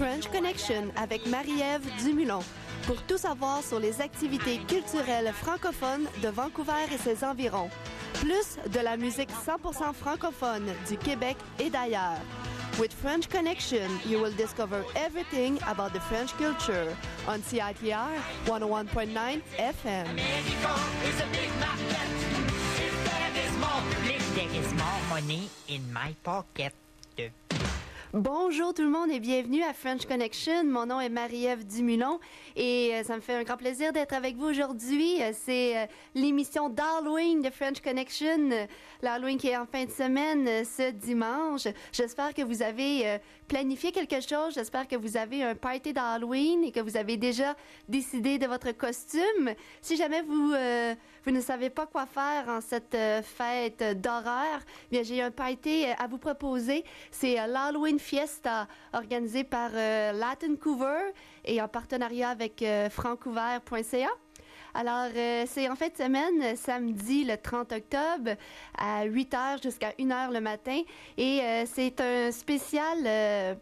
French Connection avec Marie-Ève Dumulon. Pour tout savoir sur les activités culturelles francophones de Vancouver et ses environs. Plus de la musique 100% francophone du Québec et d'ailleurs. With French Connection, you will discover everything about the French culture on CITR 101.9 FM. There is more money in my pocket. Bonjour tout le monde et bienvenue à French Connection. Mon nom est Marie-Ève Dumulon et ça me fait un grand plaisir d'être avec vous aujourd'hui. C'est l'émission d'Halloween de French Connection, l'Halloween qui est en fin de semaine ce dimanche. J'espère que vous avez planifié quelque chose. J'espère que vous avez un party d'Halloween et que vous avez déjà décidé de votre costume. Si jamais vous ne savez pas quoi faire en cette fête d'horreur, bien j'ai un party à vous proposer. C'est l'Halloween Fiesta organisée par Latin-Couver et en partenariat avec francouver.ca. Alors, c'est en fin de semaine, samedi le 30 octobre, à 8h jusqu'à 1h le matin. Et c'est un spécial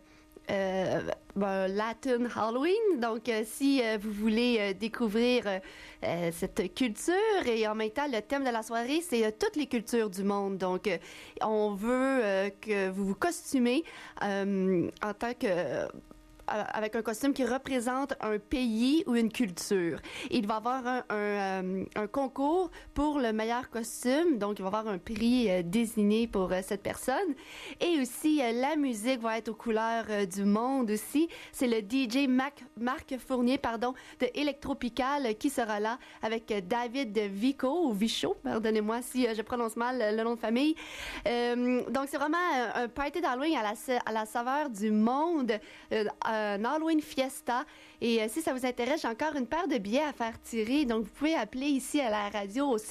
Latin Halloween. Donc, si vous voulez découvrir cette culture et en même temps, le thème de la soirée, c'est toutes les cultures du monde. Donc, on veut que vous vous costumez en tant que avec un costume qui représente un pays ou une culture. Il va y avoir un concours pour le meilleur costume, donc il va y avoir un prix désigné pour cette personne. Et aussi, la musique va être aux couleurs du monde aussi. C'est le DJ Marc Fournier, de Electropical qui sera là avec David Vico, ou Vichot, pardonnez-moi si je prononce mal le nom de famille. Donc, c'est vraiment un party d'Halloween à la saveur du monde, un Halloween Fiesta. Et si ça vous intéresse, j'ai encore une paire de billets à faire tirer. Donc, vous pouvez appeler ici à la radio au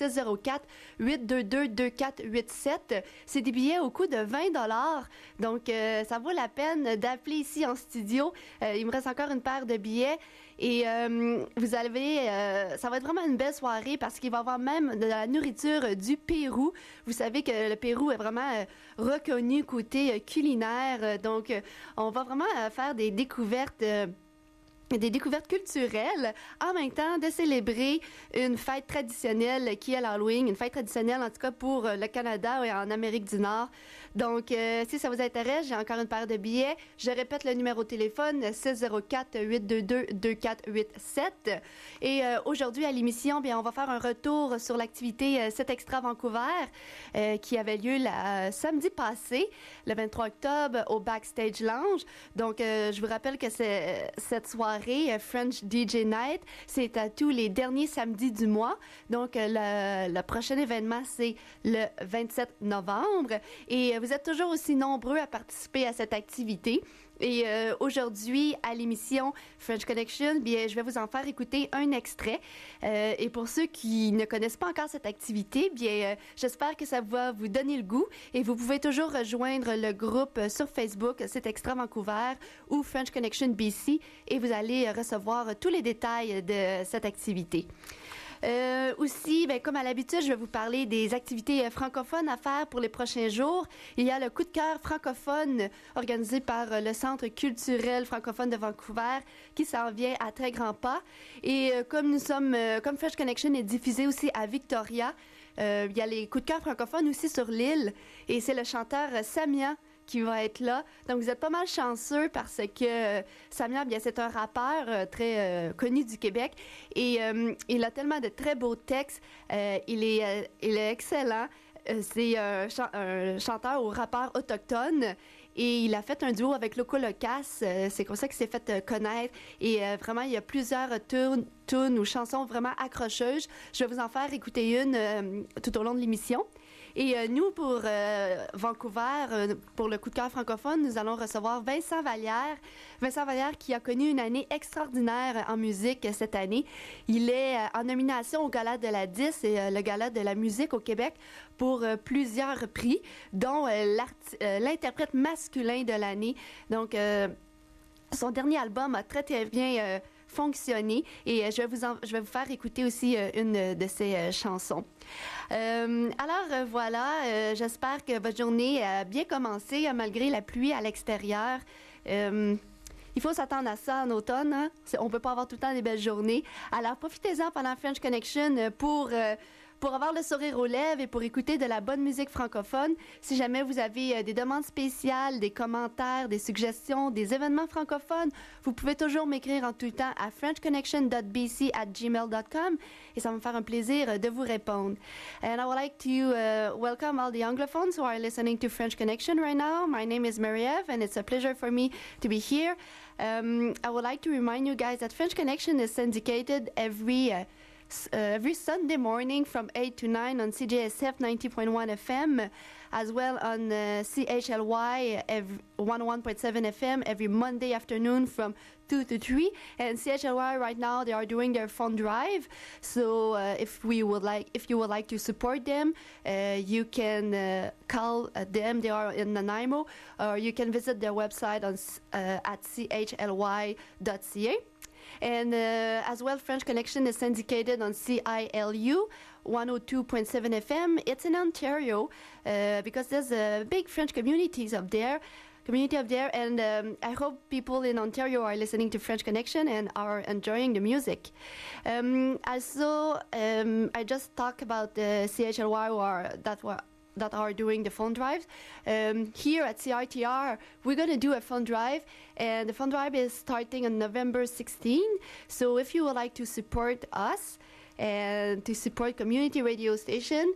604-822-2487. C'est des billets au coût de 20 $. Donc, ça vaut la peine d'appeler ici en studio. Il me reste encore une paire de billets. Et vous avez, ça va être vraiment une belle soirée parce qu'il va y avoir même de la nourriture du Pérou. Vous savez que le Pérou est vraiment reconnu côté culinaire. Donc, on va vraiment faire des découvertes culturelles, en même temps de célébrer une fête traditionnelle qui est l'Halloween, une fête traditionnelle en tout cas pour le Canada et en Amérique du Nord. Donc, si ça vous intéresse, j'ai encore une paire de billets. Je répète le numéro de téléphone, 604-822-2487. Et aujourd'hui à l'émission, bien, on va faire un retour sur l'activité 7 Extra Vancouver qui avait lieu samedi passé, le 23 octobre, au Backstage Lounge. Donc, je vous rappelle que cette soirée French DJ Night, c'est à tous les derniers samedis du mois. Donc, le prochain événement, c'est le 27 novembre. Et vous êtes toujours aussi nombreux à participer à cette activité. Et aujourd'hui, à l'émission French Connection, bien, je vais vous en faire écouter un extrait. Et pour ceux qui ne connaissent pas encore cette activité, bien, j'espère que ça va vous donner le goût. Et vous pouvez toujours rejoindre le groupe sur Facebook, c'est Extra Vancouver ou French Connection BC, et vous allez recevoir tous les détails de cette activité. Aussi, ben, comme à l'habitude, je vais vous parler des activités francophones à faire pour les prochains jours. Il y a le coup de cœur francophone organisé par le Centre culturel francophone de Vancouver qui s'en vient à très grands pas. Et comme French Connection est diffusé aussi à Victoria, il y a les coups de cœur francophones aussi sur l'île. Et c'est le chanteur Samia qui va être là. Donc, vous êtes pas mal chanceux parce que Samia, bien, c'est un rappeur très connu du Québec et il a tellement de très beaux textes. Il est excellent. C'est un chanteur ou rappeur autochtone et il a fait un duo avec Loco Locas. C'est comme ça qu'il s'est fait connaître et vraiment, il y a plusieurs tunes ou chansons vraiment accrocheuses. Je vais vous en faire écouter une tout au long de l'émission. Et nous, pour Vancouver, pour le coup de cœur francophone, nous allons recevoir Vincent Vallière. Vincent Vallière qui a connu une année extraordinaire en musique cette année. Il est en nomination au Gala de la 10 et le Gala de la musique au Québec pour plusieurs prix, dont l'interprète masculin de l'année. Donc, son dernier album a très, très bien fonctionné et je vais vous faire écouter aussi une de ses chansons. Alors voilà, j'espère que votre journée a bien commencé malgré la pluie à l'extérieur. il faut s'attendre à ça en automne. Hein? On peut pas avoir tout le temps des belles journées. Alors, profitez-en pendant French Connection pour avoir le sourire aux lèvres et pour écouter de la bonne musique francophone. Si jamais vous avez des demandes spéciales, des commentaires, des suggestions, des événements francophones, vous pouvez toujours m'écrire en tout temps à frenchconnection.bc@gmail.com et ça va me faire un plaisir de vous répondre. And I would like to welcome all the Anglophones who are listening to French Connection right now. My name is Marie-Ève and it's a pleasure for me to be here. I would like to remind you guys that French Connection is syndicated every Sunday morning from 8 to 9 on CJSF 90.1 FM, as well on CHLY 101.7 FM every Monday afternoon from 2 to 3. And CHLY right now, they are doing their fund drive. So if you would like to support them, you can call them. They are in Nanaimo, or you can visit their website at chly.ca. And as well, French Connection is syndicated on CILU 102.7 FM. It's in Ontario because there's big French community up there, and I hope people in Ontario are listening to French Connection and are enjoying the music. Also, I just talked about the CHLY that are doing the fund drives. Here at CRTR, we're going to do a fund drive, and the fund drive is starting on November 16. So if you would like to support us and to support community radio station,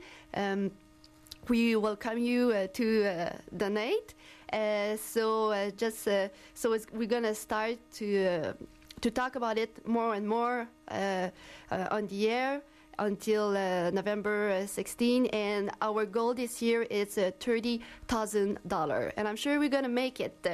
we welcome you to donate. We're going to start to talk about it more and more on the air until November 16, and our goal this year is $30,000, and I'm sure we're going to make it.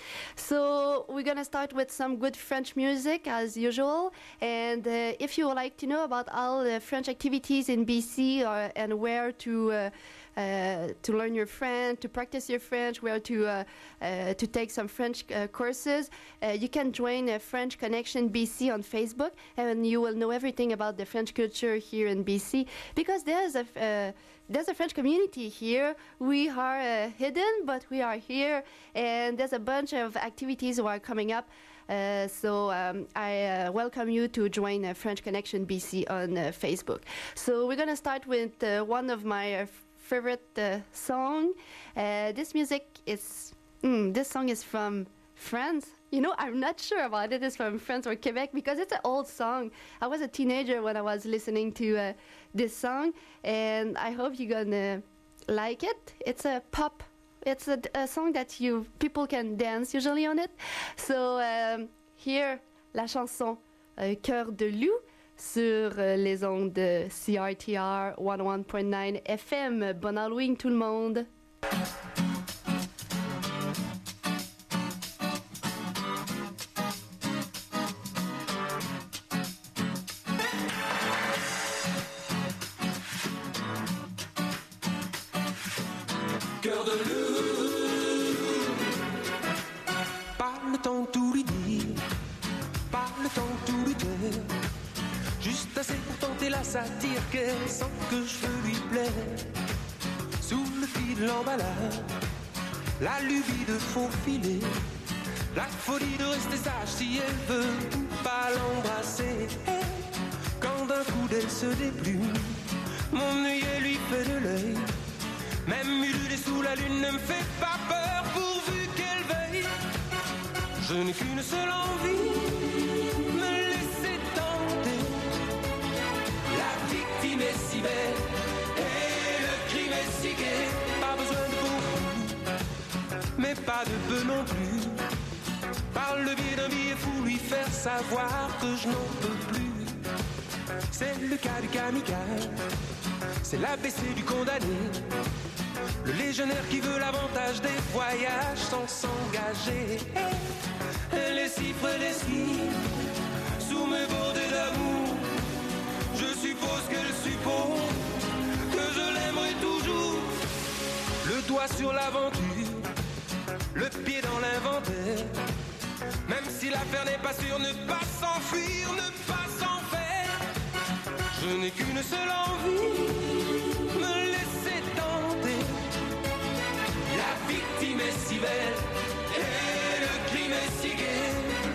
So we're going to start with some good French music as usual, and if you would like to know about all the French activities in BC and where to learn your French, to practice your French, where to take some French courses, you can join French Connection BC on Facebook, and you will know everything about the French culture here in BC, because there's a French community here. We are hidden, but we are here, and there's a bunch of activities that are coming up. So I welcome you to join French Connection BC on Facebook. So we're going to start with one of my favorite song. This song is from France. You know, I'm not sure about it. It's from France or Quebec because it's an old song. I was a teenager when I was listening to this song, and I hope you're gonna like it. It's a pop. It's a song that people can dance usually on it. So here, la chanson Cœur de loup sur les ondes de CRTR 101.9 FM. Bon Halloween tout le monde! Cœur de loup, pas le temps de tout lui dire, pas le temps de tout lui dire. Juste assez pour tenter la satire qu'elle sent que je veux lui plaire. Sous le fil de l'emballage, la lubie de faufiler, la folie de rester sage si elle veut pas l'embrasser. Quand d'un coup d'elle se déplume, mon œillet lui fait de l'œil. Même ululer sous la lune ne me fait pas peur pourvu qu'elle veille. Je n'ai qu'une seule envie, me laisser tenter. La victime est si belle et le crime est si gai. Pas besoin de beaucoup, mais pas de peu non plus. Par le biais d'un billet fou, lui faire savoir que je n'en peux plus. C'est le cas du kamikaze, c'est l'ABC du condamné. Le légionnaire qui veut l'avantage des voyages sans s'engager. Les chiffres et les skis, sous mes bordées d'amour. Je suppose qu'elle suppose que je l'aimerai toujours. Le doigt sur l'aventure, le pied dans l'inventaire. Même si l'affaire n'est pas sûre, ne pas s'enfuir, ne pas s'en faire. Je n'ai qu'une seule envie, me laisser tenter. La victime est si belle et le crime est si gai.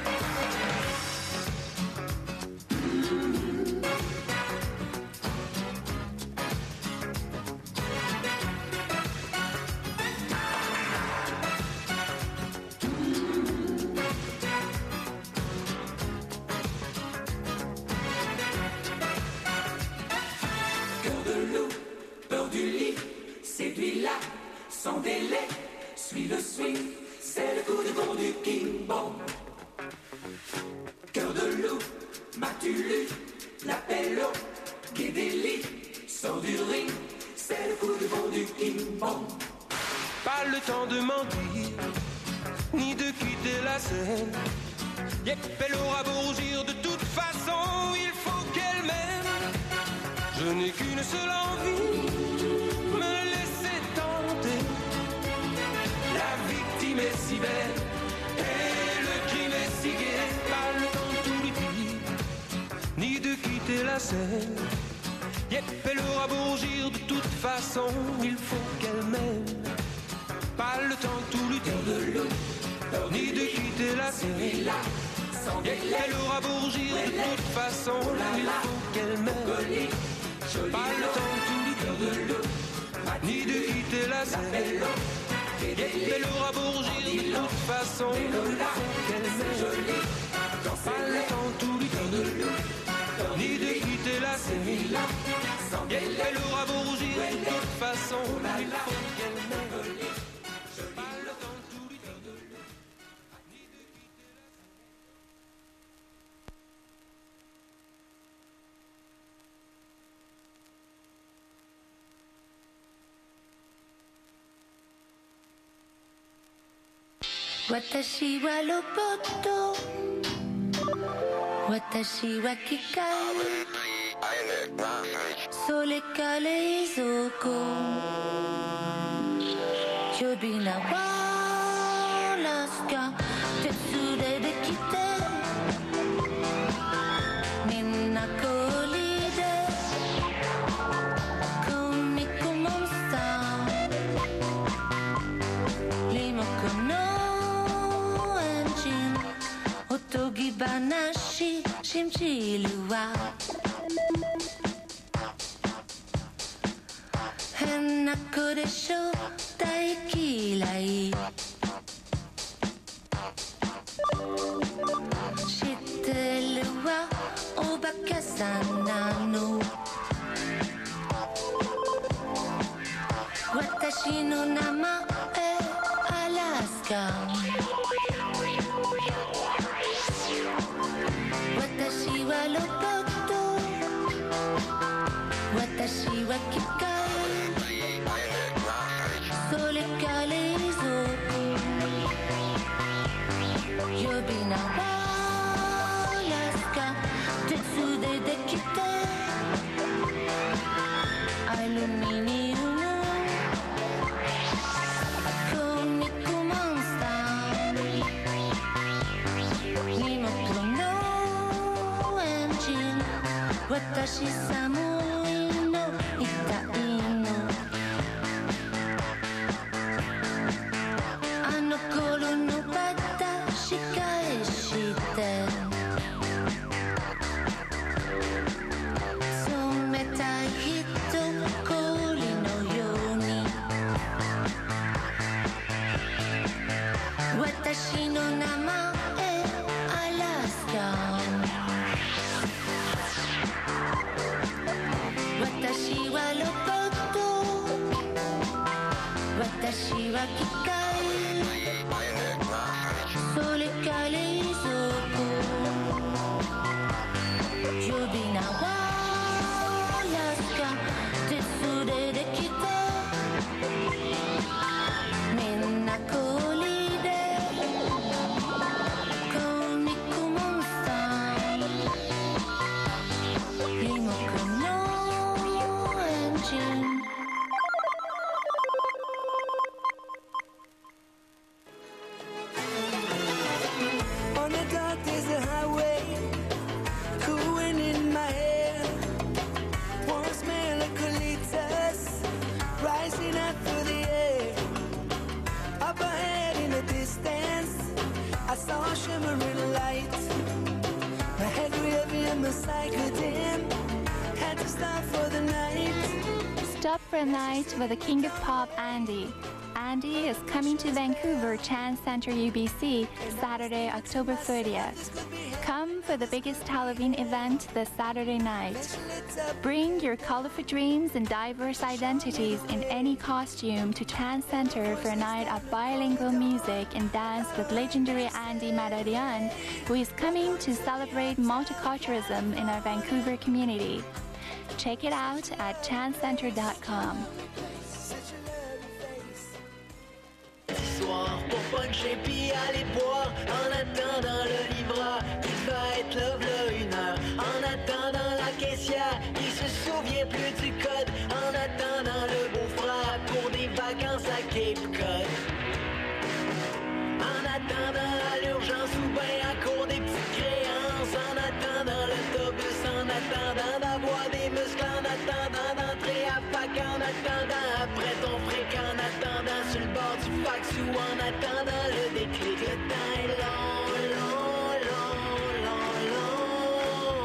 Suis le swing, c'est le coup de vent du King Bong. Cœur de loup, m'as-tu lu? L'appel au Guédéli, sort du ring, c'est le coup de vent du King Bong. Pas le temps de mentir, ni de quitter la scène. Yep, elle aura beau rougir, de toute façon, il faut qu'elle m'aime. Je n'ai qu'une seule envie, me laisser tenter. La victime est si belle, et le crime est si gai. Pas le temps de tout lui dire, ni de quitter la scène. Yep, elle aura beau rougir, de toute façon, il faut qu'elle m'aime. Pas le temps de tout lui dire, ni de quitter la scène. Elle aura beau rougir, de toute façon, il faut qu'elle m'aime. Pas le temps de tout lui dire, ni de quitter la scène. Elle aura beau rougir, de toute façon, il faut qu'elle m'aime. Pas le temps de tout lui dire, ni de quitter la scène. Elle aura beau rougir, de toute façon, il faut qu'elle m'aime. Watashi wa roboto, watashi wa kikai, sole kale izoko, yobina wa laska, tetsude de kite, minna kolide, komiko monster, limoko no Otogi banashi shimchilua Henako desho daikilai Shitteru wa obaka-sana no Watashi no nama e Alaska Watashi wa roboto, watashi wa kikai, sole kale izoko, yobina wa Alaska, tetsude de kite, aluminium, komiko monster, limoko no Watashi samui no itai no Ano koro no watashi kae shite Tsumetai hito kori no yoni Watashi no nama e Alaska Watashi wa roboto, watashi wa kikai, sole kale izoko, yobina wa Alaska, tetsude de kite, minna kolide, komiko monster, limoko no On a dark desert highway, cool wind in my hair, warm smell of eucalyptus rising up through the air. Up ahead in the distance, I saw a shimmering light. My head grew heavy and my sight grew dim. Had to stop for the night. Stop for a night with the king of pop, Andy. Andy is coming to Vancouver Chan Center UBC Saturday, October 30th. Come for the biggest Halloween event this Saturday night. Bring your colorful dreams and diverse identities in any costume to Chan Center for a night of bilingual music and dance with legendary Andy Madarian, who is coming to celebrate multiculturalism in our Vancouver community. Check it out at chancenter.com. Soir pour puncher puis aller boire en attendant le livreur qui va être là v'là une heure, en attendant la caissière qui se souvient plus du code, en attendant le beau-frère pour des vacances à Cape Cod, en attendant à l'urgence ou bien à court des petites créances, en attendant l'autobus, en attendant d'avoir des muscles, en attendant d'entrer à fac, en attendant après ton fric, en attendant sur le bord du fax ou en attendant le déclic. Le temps est long, long, long, long, long.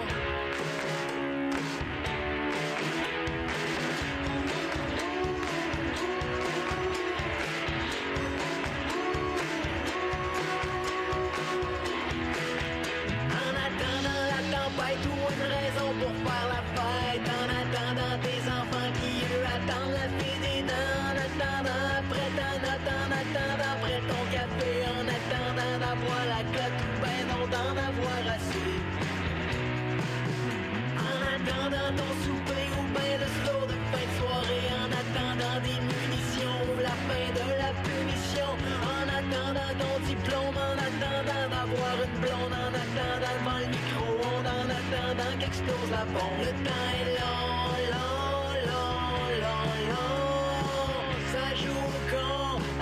En attendant la tempête ou une raison pour faire la fête, en attendant tes enfants qui eux attendent la fée des dents, en attendant après après ton café, en attendant d'avoir la cote ou ben non d'en avoir assez, en attendant ton souper ou ben le slow de fin de soirée, en attendant des munitions ou la fin de la punition, en attendant ton diplôme, en attendant d'avoir une blonde, en attendant devant le micro-ondes, en attendant qu'explose la bombe. Le temps est long, long, long, long, long, ça joue au con.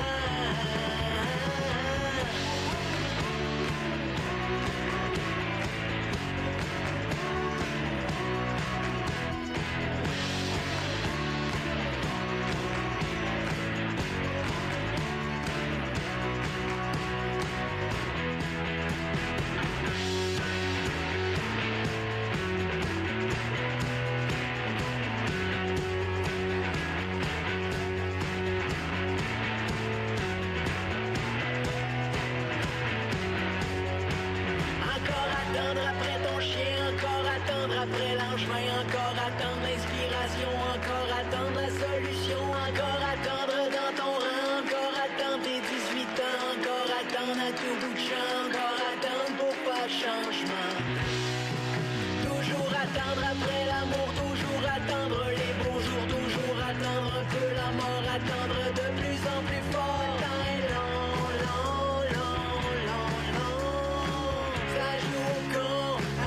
Après l'enchemin, encore attendre l'inspiration, encore attendre la solution, encore attendre dans ton rang, encore attendre tes 18 ans, encore attendre à tout bout de champ, encore attendre pour pas changement. Toujours attendre après l'amour, toujours attendre les beaux jours, toujours attendre un peu la mort, attendre de plus en plus fort. Le temps est long, long, long, long, long, ça joue au con.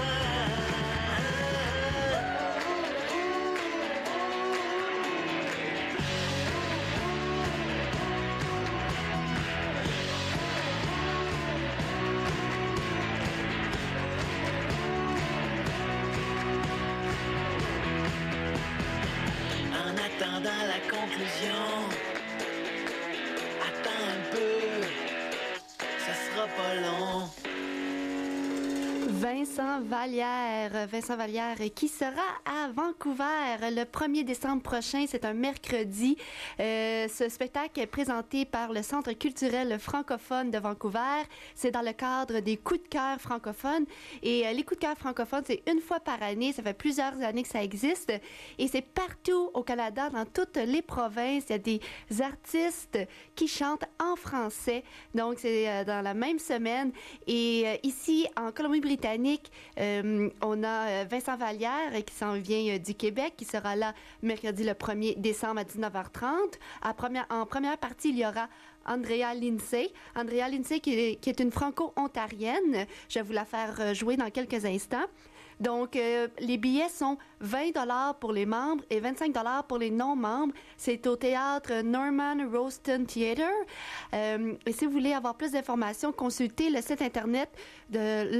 Attendant la conclusion, attends un peu, ça sera pas long. Vincent Vallière qui sera à Vancouver le 1er décembre prochain, c'est un mercredi. Ce spectacle est présenté par le Centre culturel francophone de Vancouver. C'est dans le cadre des coups de cœur francophones. Et les coups de cœur francophones, c'est une fois par année. Ça fait plusieurs années que ça existe. Et c'est partout au Canada, dans toutes les provinces. Il y a des artistes qui chantent en français. Donc, c'est dans la même semaine. Et ici, en Colombie-Britannique, on a Vincent Vallière qui s'en vient du Québec, qui sera là mercredi le 1er décembre à 19h30. En première partie, il y aura Andrea Lindsay. Andrea Lindsay qui est une franco-ontarienne. Je vais vous la faire jouer dans quelques instants. Donc, les billets sont 20 $ pour les membres et 25 $ pour les non-membres. C'est au théâtre Norman Rowston Theatre. Et si vous voulez avoir plus d'informations, consultez le site Internet de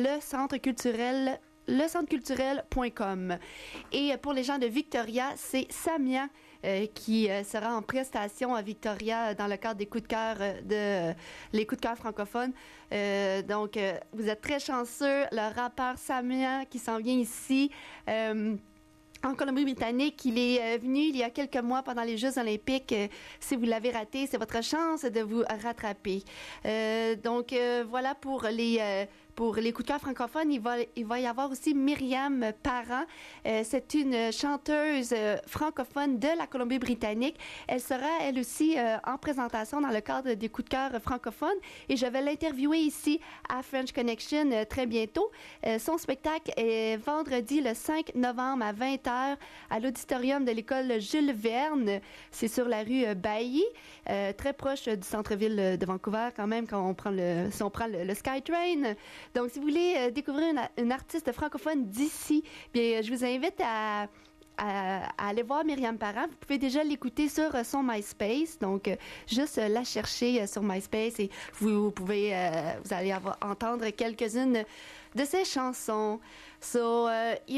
lecentre-culturel.com. Et pour les gens de Victoria, c'est Samia qui sera en prestation à Victoria dans le cadre des coups de cœur les coups de cœur francophones. Donc, vous êtes très chanceux. Le rappeur Samia qui s'en vient ici. en Colombie-Britannique. Il est venu il y a quelques mois pendant les Jeux olympiques. Si vous l'avez raté, c'est votre chance de vous rattraper. Donc, voilà pour les coups de cœur francophones. Il va y avoir aussi Myriam Parent. C'est une chanteuse francophone de la Colombie-Britannique. Elle sera, elle aussi, en présentation dans le cadre des coups de cœur francophones. Et je vais l'interviewer ici à French Connection très bientôt. Son spectacle est vendredi le 5 novembre à 20h à l'auditorium de l'école Jules Verne. C'est sur la rue Bailly, très proche du centre-ville de Vancouver quand même, quand on prend le SkyTrain. Donc, si vous voulez découvrir une artiste francophone d'ici, bien, je vous invite à aller voir Myriam Parent. Vous pouvez déjà l'écouter sur son MySpace. Donc, juste la chercher sur MySpace et vous allez entendre quelques-unes de ses chansons. So,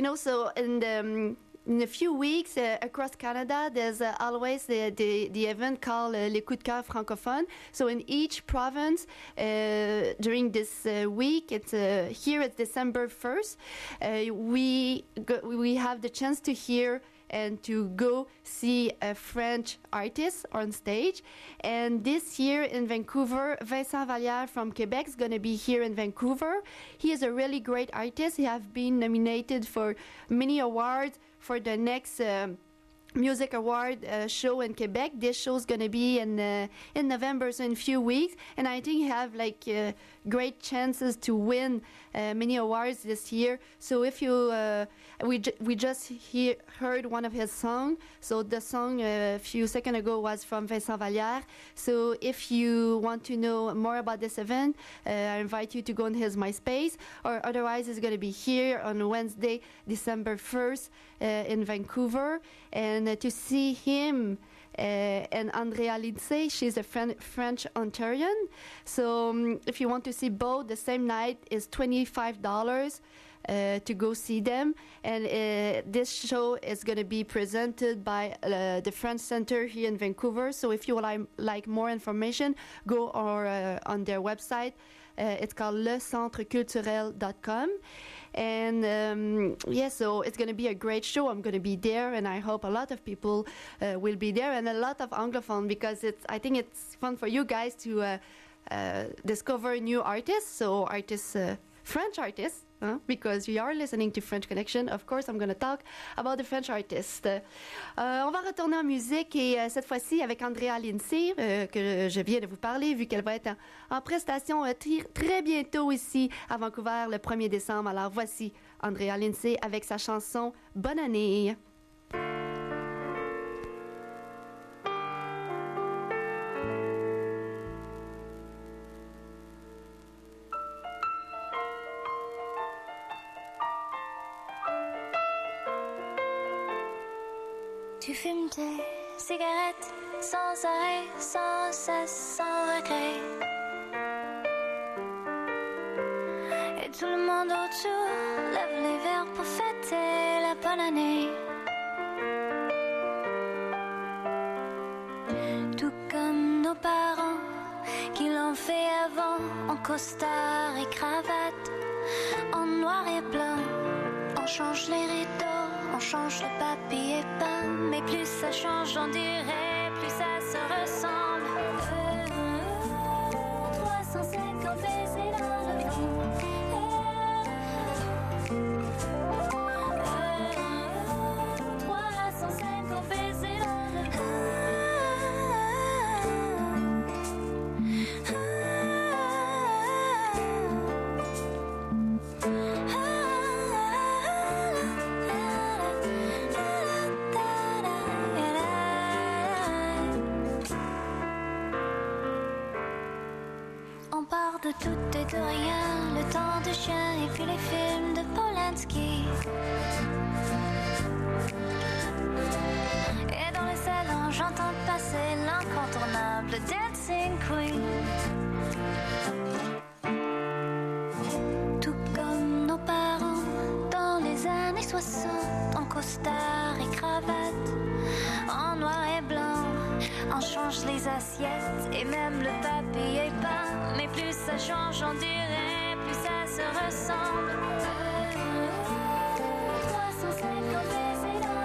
in a few weeks across Canada, there's always the event called Les Coups de cœur francophones. So in each province, during this week, here it's December 1st, we have the chance to hear and to go see a French artist on stage. And this year in Vancouver, Vincent Vallière from Quebec is going to be here in Vancouver. He is a really great artist. He has been nominated for many awards for the next music award show in Quebec. This show is going to be in November, so in a few weeks, and I think you have great chances to win many awards this year. So if you we just heard one of his songs. So the song a few seconds ago was from Vincent Vallière. So if you want to know more about this event, I invite you to go on his MySpace, or otherwise it's going to be here on Wednesday, December 1st in Vancouver. And to see him and Andrea Lindsay, she's a French Ontarian. So if you want to see both the same night, is $25 to go see them. And this show is going to be presented by the French Center here in Vancouver. So if you would like more information, go on their website. It's called lecentreculturel.com. And so it's going to be a great show. I'm going to be there, and I hope a lot of people will be there, and a lot of Anglophone, because I think it's fun for you guys to discover new artists. So French artists, because we are listening to French Connection. Of course, I'm going to talk about the French artists. On va retourner en musique, et cette fois-ci avec Andrea Lindsay, que je viens de vous parler, vu qu'elle va être en prestation très bientôt ici à Vancouver le 1er décembre. Alors voici Andrea Lindsay avec sa chanson « Bonne année ». Tu fumes tes cigarettes sans arrêt, sans cesse, sans regret. Et tout le monde autour lève les verres pour fêter la bonne année. Tout comme nos parents qui l'ont fait avant, en costard et cravate, en noir et blanc. On change les rideaux, on change le papier peint, mais plus ça change, on dirait, plus ça se ressemble. 350 baisers dans le vent. 350 baisers dans le vent. De tout et de rien, le temps de chien et puis les films de Polanski. Et dans le salon, j'entends passer l'incontournable Dancing Queen. Tout comme nos parents dans les années 60, en costard et cravate, en noir et blanc. On change les assiettes et même le papier peint, mais plus ça change, on dirait, plus ça se ressemble. 350 baisers dans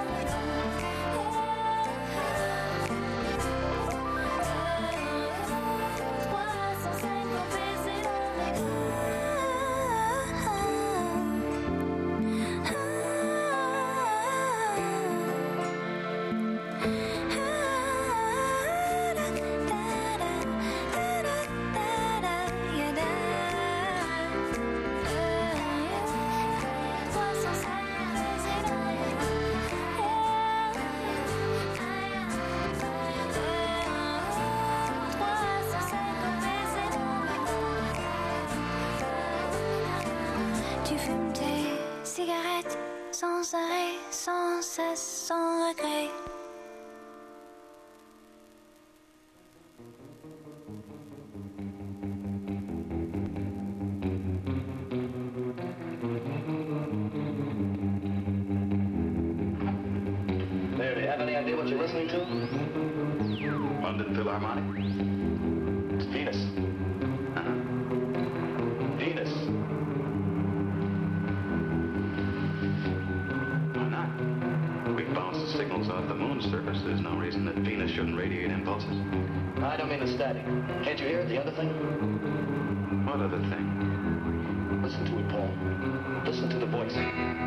cigarette, sans arrêt, sans cesse, sans regret. There, do you have any idea what you're listening to? London Philharmonic. It's Venus. Venus. Why not? We bounce the signals off the moon's surface. There's no reason that Venus shouldn't radiate impulses. I don't mean the static. Can't you hear it? The other thing? What other thing? Listen to it, Paul. Listen to the voice.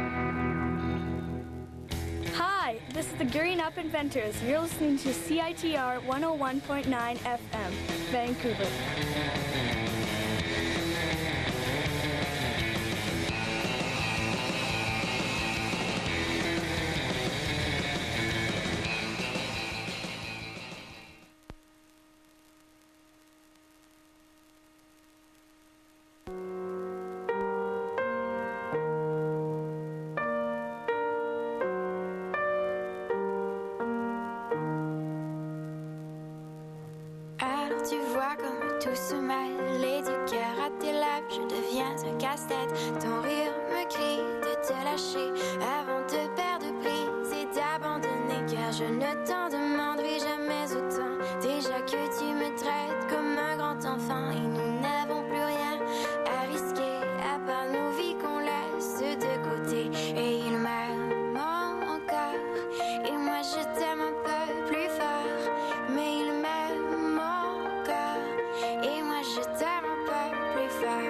Hi, this is the Gearing Up Inventors. You're listening to CITR 101.9 FM, Vancouver. Alors tu vois comme tout se mêle, les deux cœurs à tes lèvres, je deviens un casse-tête. Ton rire me crie de te lâcher avant de perdre prise et d'abandonner, car je ne t'en demanderai jamais autant. Déjà que tu me traites comme un grand enfant et nous n'avons plus rien à risquer à part nos vies qu'on laisse de côté. Et il m'aime encore et moi je t'aime un peu plus fort, mais il m'aime encore et moi je t'aime un peu plus fort.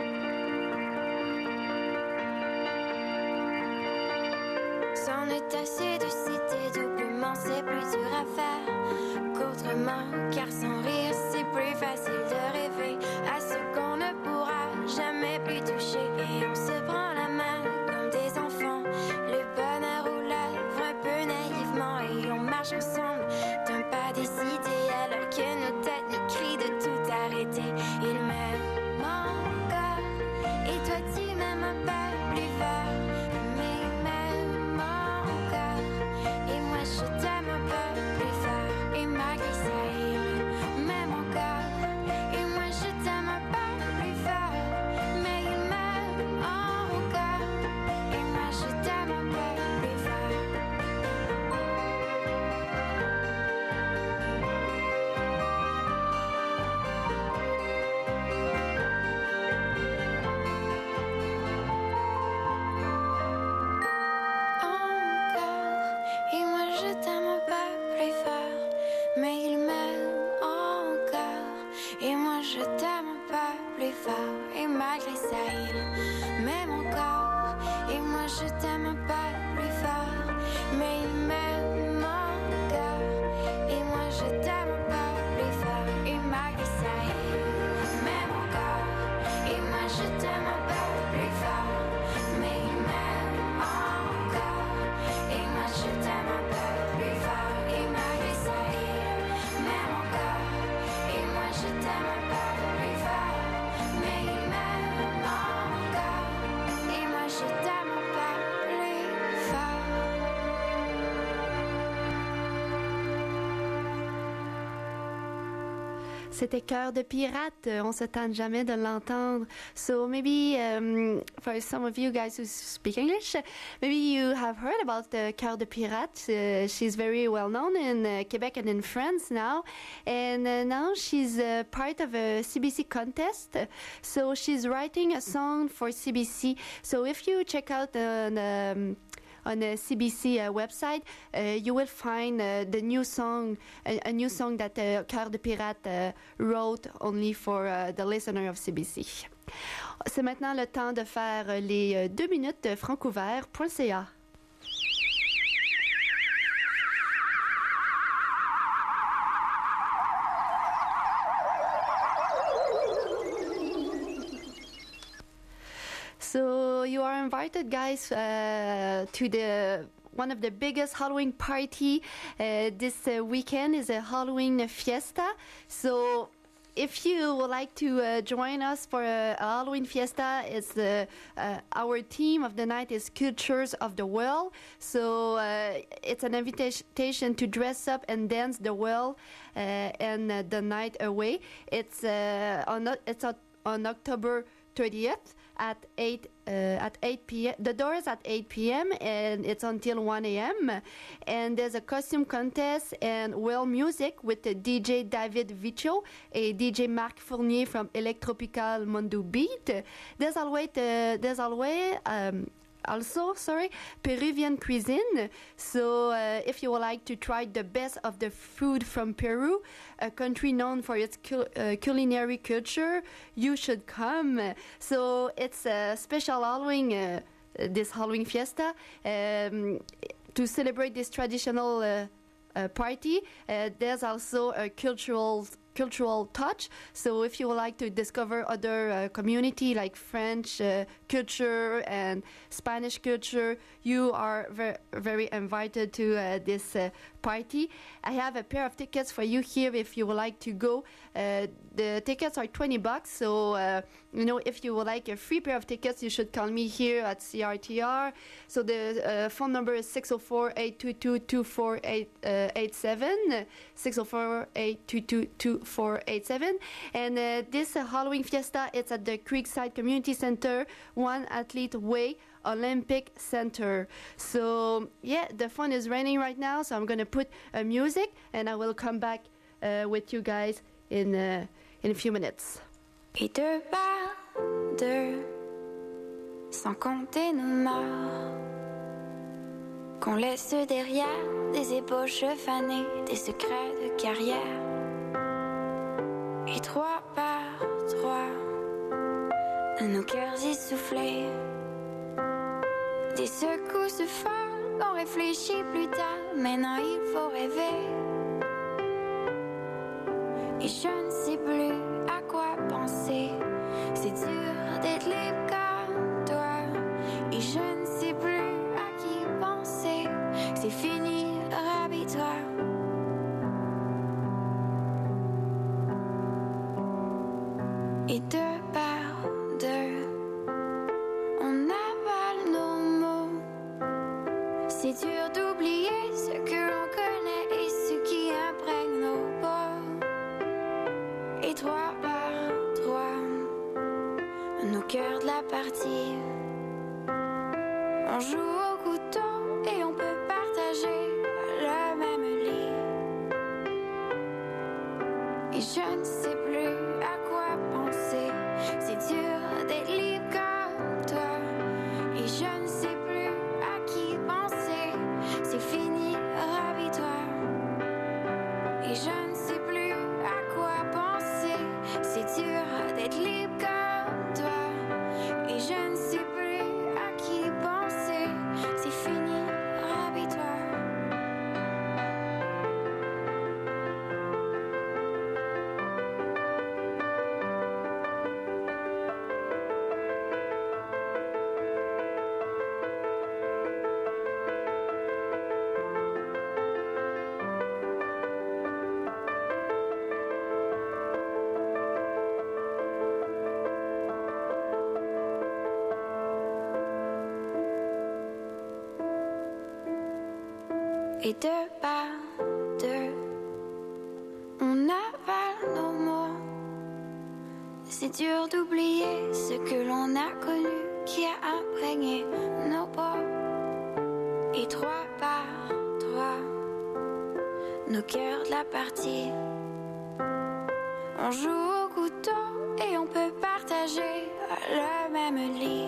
C'en est assez de citer doublement, c'est plus dur à faire qu'autrement, car sans rire c'est plus facile de rêver à ce qu'on ne pourra jamais plus toucher. Et on se prend la main comme des enfants, le bonheur aux lèvres un peu naïvement, et on marche ensemble d'un pas décidé alors que nos têtes nous crient de tout arrêter. Il m'aime encore et toi tu m'aimes un peu plus fort, mais il m'aime encore et moi je t'aime un peu plus fort. Et malgré ça il m'aime encore et moi je t'aime un peu plus fort, mais il m'aime encore et moi je t'aime un peu plus fort. Encore et moi je t'aime un peu plus fort, mais il m'aime encore et moi je t'aime un peu plus fort. Et malgré ça il m'aime encore et moi je t'aime un peu plus fort, mais il m'aime encore et moi je t'aime un peu plus fort. Et malgré ça il m'aime encore et moi je t'aime un peu plus fort, mais il m'aime encore et moi je t'aime un peu plus fort. Et malgré ça il m'aime encore et moi je t'aime un peu plus fort, mais il m'aime encore et moi je t'aime un peu plus fort. C'était Cœur de pirate. On se tente jamais de l'entendre. So maybe for some of you guys who speak English, maybe you have heard about the Cœur de pirate. She's very well known in Quebec and in France now. And now she's part of a CBC contest. So she's writing a song for CBC. So if you check out on the CBC website, you will find the new song, a new song that Cœur de Pirate wrote only for the listener of CBC. C'est maintenant le temps de faire les 2 minutes de francouvert.ca. So you are invited, guys, to the one of the biggest Halloween party this weekend is a Halloween fiesta. So if you would like to join us for a Halloween fiesta, it's our theme of the night is Cultures of the World. So it's an invitation to dress up and dance the world and the night away. It's on October 30th at 8 p.m. The door is at 8 p.m. and it's until 1 a.m. And there's a costume contest and world music with DJ David Vicio and DJ Marc Fournier from Electropical Mondo Beat. There's also Peruvian cuisine. So if you would like to try the best of the food from Peru, a country known for its culinary culture, you should come. So it's a special Halloween, this Halloween fiesta, to celebrate this traditional party. There's also a cultural touch. So if you would like to discover other community like French culture and Spanish culture, you are very invited to this party. I have a pair of tickets for you here if you would like to go. The tickets are $20. So if you would like a free pair of tickets, you should call me here at CRTR. So the phone number is 604-822-2487, 604-822-2487. And this Halloween fiesta, it's at the Creekside Community Center, 1 Athlete Way, Olympic Center. So yeah, the fun is raining right now, so I'm going to put music and I will come back with you guys in a few minutes. Et deux par deux, sans compter nos morts, qu'on laisse derrière des ébauches fanées, des secrets de carrière. Et trois par trois, nos cœurs essoufflés, des secousses folles, on réfléchit plus tard, maintenant il faut rêver. Et je ne sais plus à quoi penser, c'est dur d'être libre comme toi. Et je ne sais plus à qui penser, c'est fini, rhabille-toi. Et deux par deux, on avale nos mots. C'est dur d'oublier ce que l'on connaît et ce qui imprègne nos peaux. Et trois par trois, nos cœurs de la partie. On joue au couteau et on peut partager le même lit. Et je ne sais plus à quoi penser, c'est dur d'être libre comme toi. Et je ne sais plus à qui penser, c'est fini, rhabille-toi. Et je ne sais plus à quoi penser, c'est dur d'être libre comme toi. Et je ne sais plus à qui penser, c'est fini, rhabille-toi. Et deux par deux, on avale nos mots. C'est dur d'oublier ce que l'on a connu, qui a imprégné nos peaux. Et trois par trois, nos cœurs de la partie. On joue au couteau et on peut partager le même lit.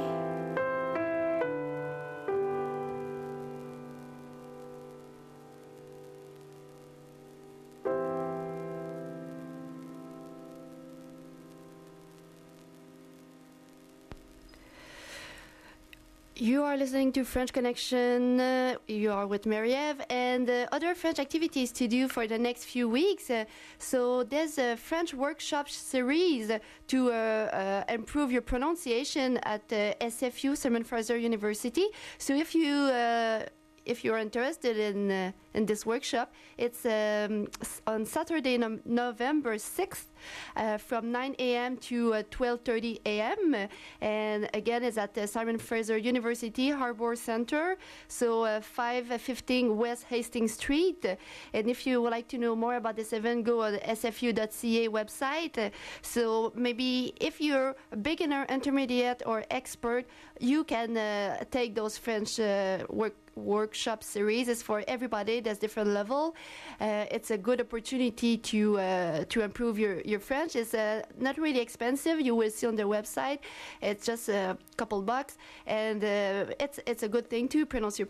You are listening to French Connection. You are with Marie-Ève and other French activities to do for the next few weeks. So there's a French workshop series to improve your pronunciation at SFU, Simon Fraser University. So if you're interested in this workshop, it's on Saturday, November 6th from 9 a.m. to 12:30 a.m. And again, it's at the Simon Fraser University Harbor Center, so 515 West Hastings Street. And if you would like to know more about this event, go on the sfu.ca website. So maybe if you're a beginner, intermediate, or expert, you can take those French workshop series. Is for everybody. There's different level. It's a good opportunity to improve your French. It's not really expensive. You will see on their website. It's just a couple bucks, and it's a good thing to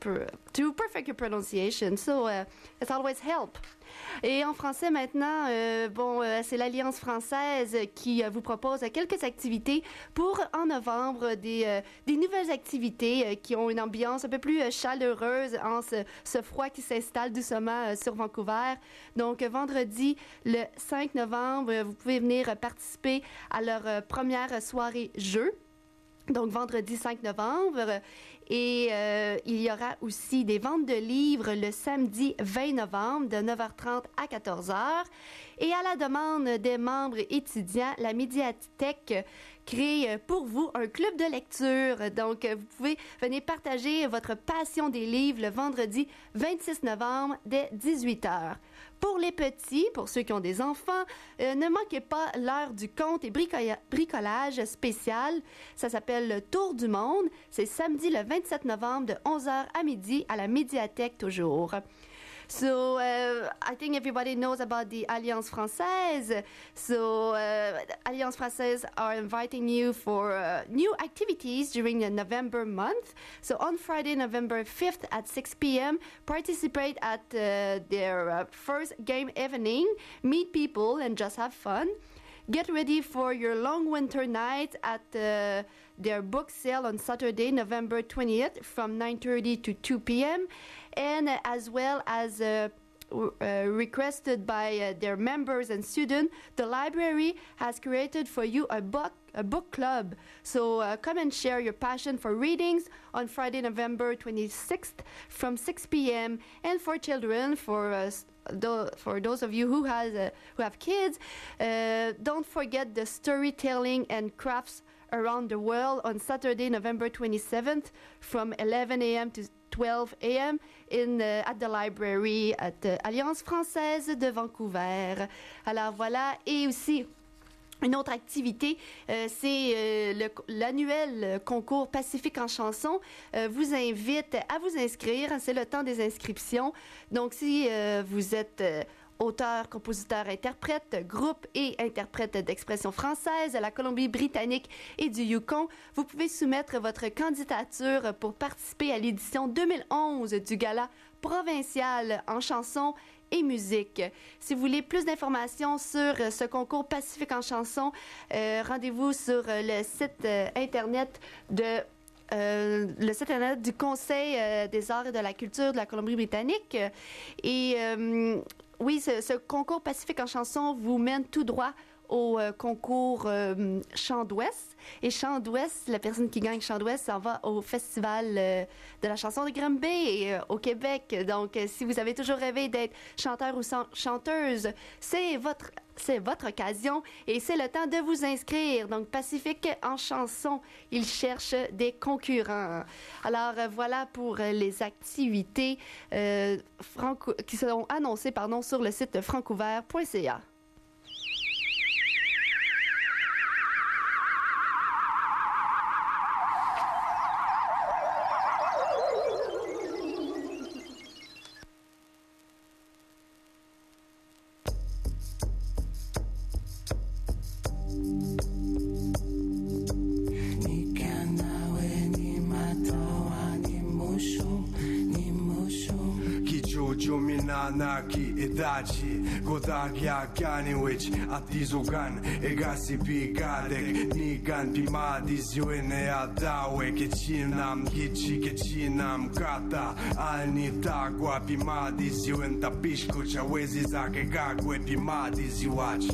to perfect your pronunciation. So it's always help. Et en français maintenant, c'est l'Alliance française qui vous propose quelques activités pour en novembre, des nouvelles activités qui ont une ambiance un peu plus chaleureuse en ce froid qui s'installe doucement sur Vancouver. Donc vendredi, le 5 novembre, vous pouvez venir participer à leur première soirée jeu. Donc vendredi 5 novembre. Et il y aura aussi des ventes de livres le samedi 20 novembre de 9h30 à 14h. Et à la demande des membres étudiants, la médiathèque crée pour vous un club de lecture. Donc, vous pouvez venir partager votre passion des livres le vendredi 26 novembre dès 18h. Pour les petits, pour ceux qui ont des enfants, ne manquez pas l'heure du conte et bricolage spécial. Ça s'appelle le Tour du monde. C'est samedi le 27 novembre de 11h à midi à la médiathèque toujours. So I think everybody knows about the Alliance Française. So Alliance Française are inviting you for new activities during the November month. So on Friday, November 5th at 6 p.m., participate at their first game evening, meet people and just have fun. Get ready for your long winter night at their book sale on Saturday, November 20th from 9:30 to 2 p.m. And as well as requested by their members and students, the library has created for you a book club. So come and share your passion for readings on Friday, November 26th from 6 p.m. And for children, for those of you who have kids, don't forget the storytelling and crafts around the world on Saturday, November 27th from 11 a.m. to 12 a.m. At the library at Alliance Française de Vancouver. Alors voilà, et aussi une autre activité, c'est l'annuel concours Pacifique en chanson. Vous invite à vous inscrire. C'est le temps des inscriptions. Donc, si vous êtes auteur, compositeur, interprète, groupe et interprète d'expression française de la Colombie-Britannique et du Yukon, vous pouvez soumettre votre candidature pour participer à l'édition 2011 du Gala provincial en chanson et musique. Si vous voulez plus d'informations sur ce concours Pacifique en chanson, rendez-vous sur le site Internet du Conseil des arts et de la culture de la Colombie-Britannique. Et oui, ce concours Pacifique en chanson vous mène tout droit au concours Chant d'Ouest. Et Chant d'Ouest, la personne qui gagne Chant d'Ouest s'en va au Festival de la chanson de Granby au Québec. Donc, si vous avez toujours rêvé d'être chanteur ou chanteuse, c'est votre occasion et c'est le temps de vous inscrire. Donc, Pacifique en chanson, il cherche des concurrents. Alors, voilà pour les activités qui seront annoncées sur le site francouvert.ca. Naki edaci Godagia Ganiwich Atizugan Egasi Pigadek Nigan Pimadis Yuene Adawe Kechinam Gichi Kechinam Kata Alnitagua Pimadis Yuenta Pishku Chawezi Zake Gagwe Pimadis Yuach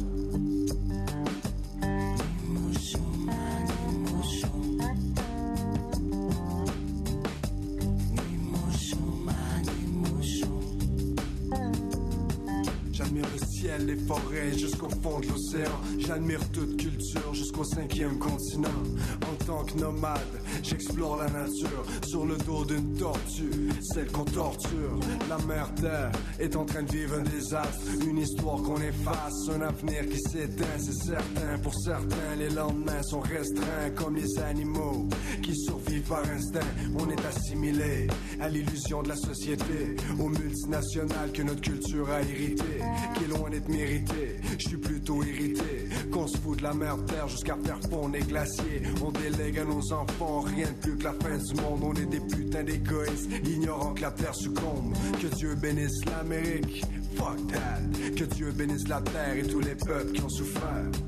ciel, les forêts, jusqu'au fond de l'océan. J'admire toute culture jusqu'au 5e continent. En tant que nomade, j'explore la nature sur le dos d'une tortue, celle qu'on torture. La mère Terre est en train de vivre un désastre, une histoire qu'on efface, un avenir qui s'éteint, c'est certain. Pour certains, les lendemains sont restreints comme les animaux qui survivent par instinct. On est assimilé à l'illusion de la société, aux multinationales que notre culture a hérité, qui est loin d'être méritée. Je suis plutôt irrité qu'on se fout de la mère Terre jusqu'à faire fondre les glaciers. On délègue à nos enfants rien de plus que la fin du monde. On est des putains d'égoïstes, ignorant que la Terre succombe. Que Dieu bénisse l'Amérique, fuck that. Que Dieu bénisse la Terre et tous les peuples qui ont souffert.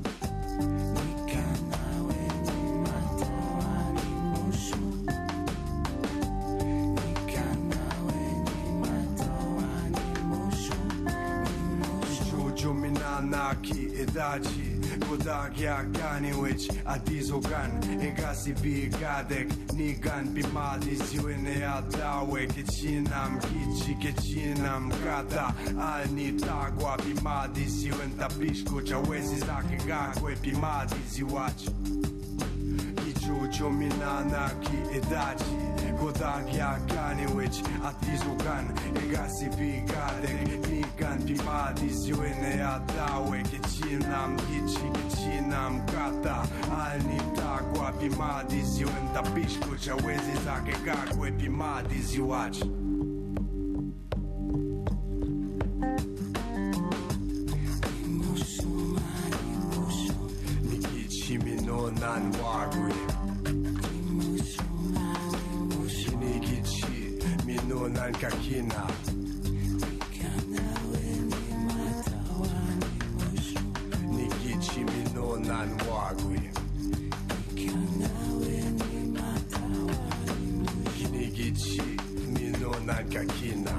Naki edaci Godagia ganiwich Adizogan Egasi bi gadek Nigan bimadi ziwene adawe Kechinam kichi kechinam kata Alni tagwa bimadi ziwen tapishko Chawezi zake gagwe bimadi ziwach Ijojo minanaki edaci Godagia ganiwich Adizogan Egasi bi gadek Nigan bimadi ziwene adawe Kechinam kichi kechinam kata Alni tagwa bimadi ziwen tapishko Chawezi zake gagwe bimadi ziwach Nikichi mino nan wagwe Nikichi mino nan kakina Nikichi mino nan wagwe Nikichi mino nan kakina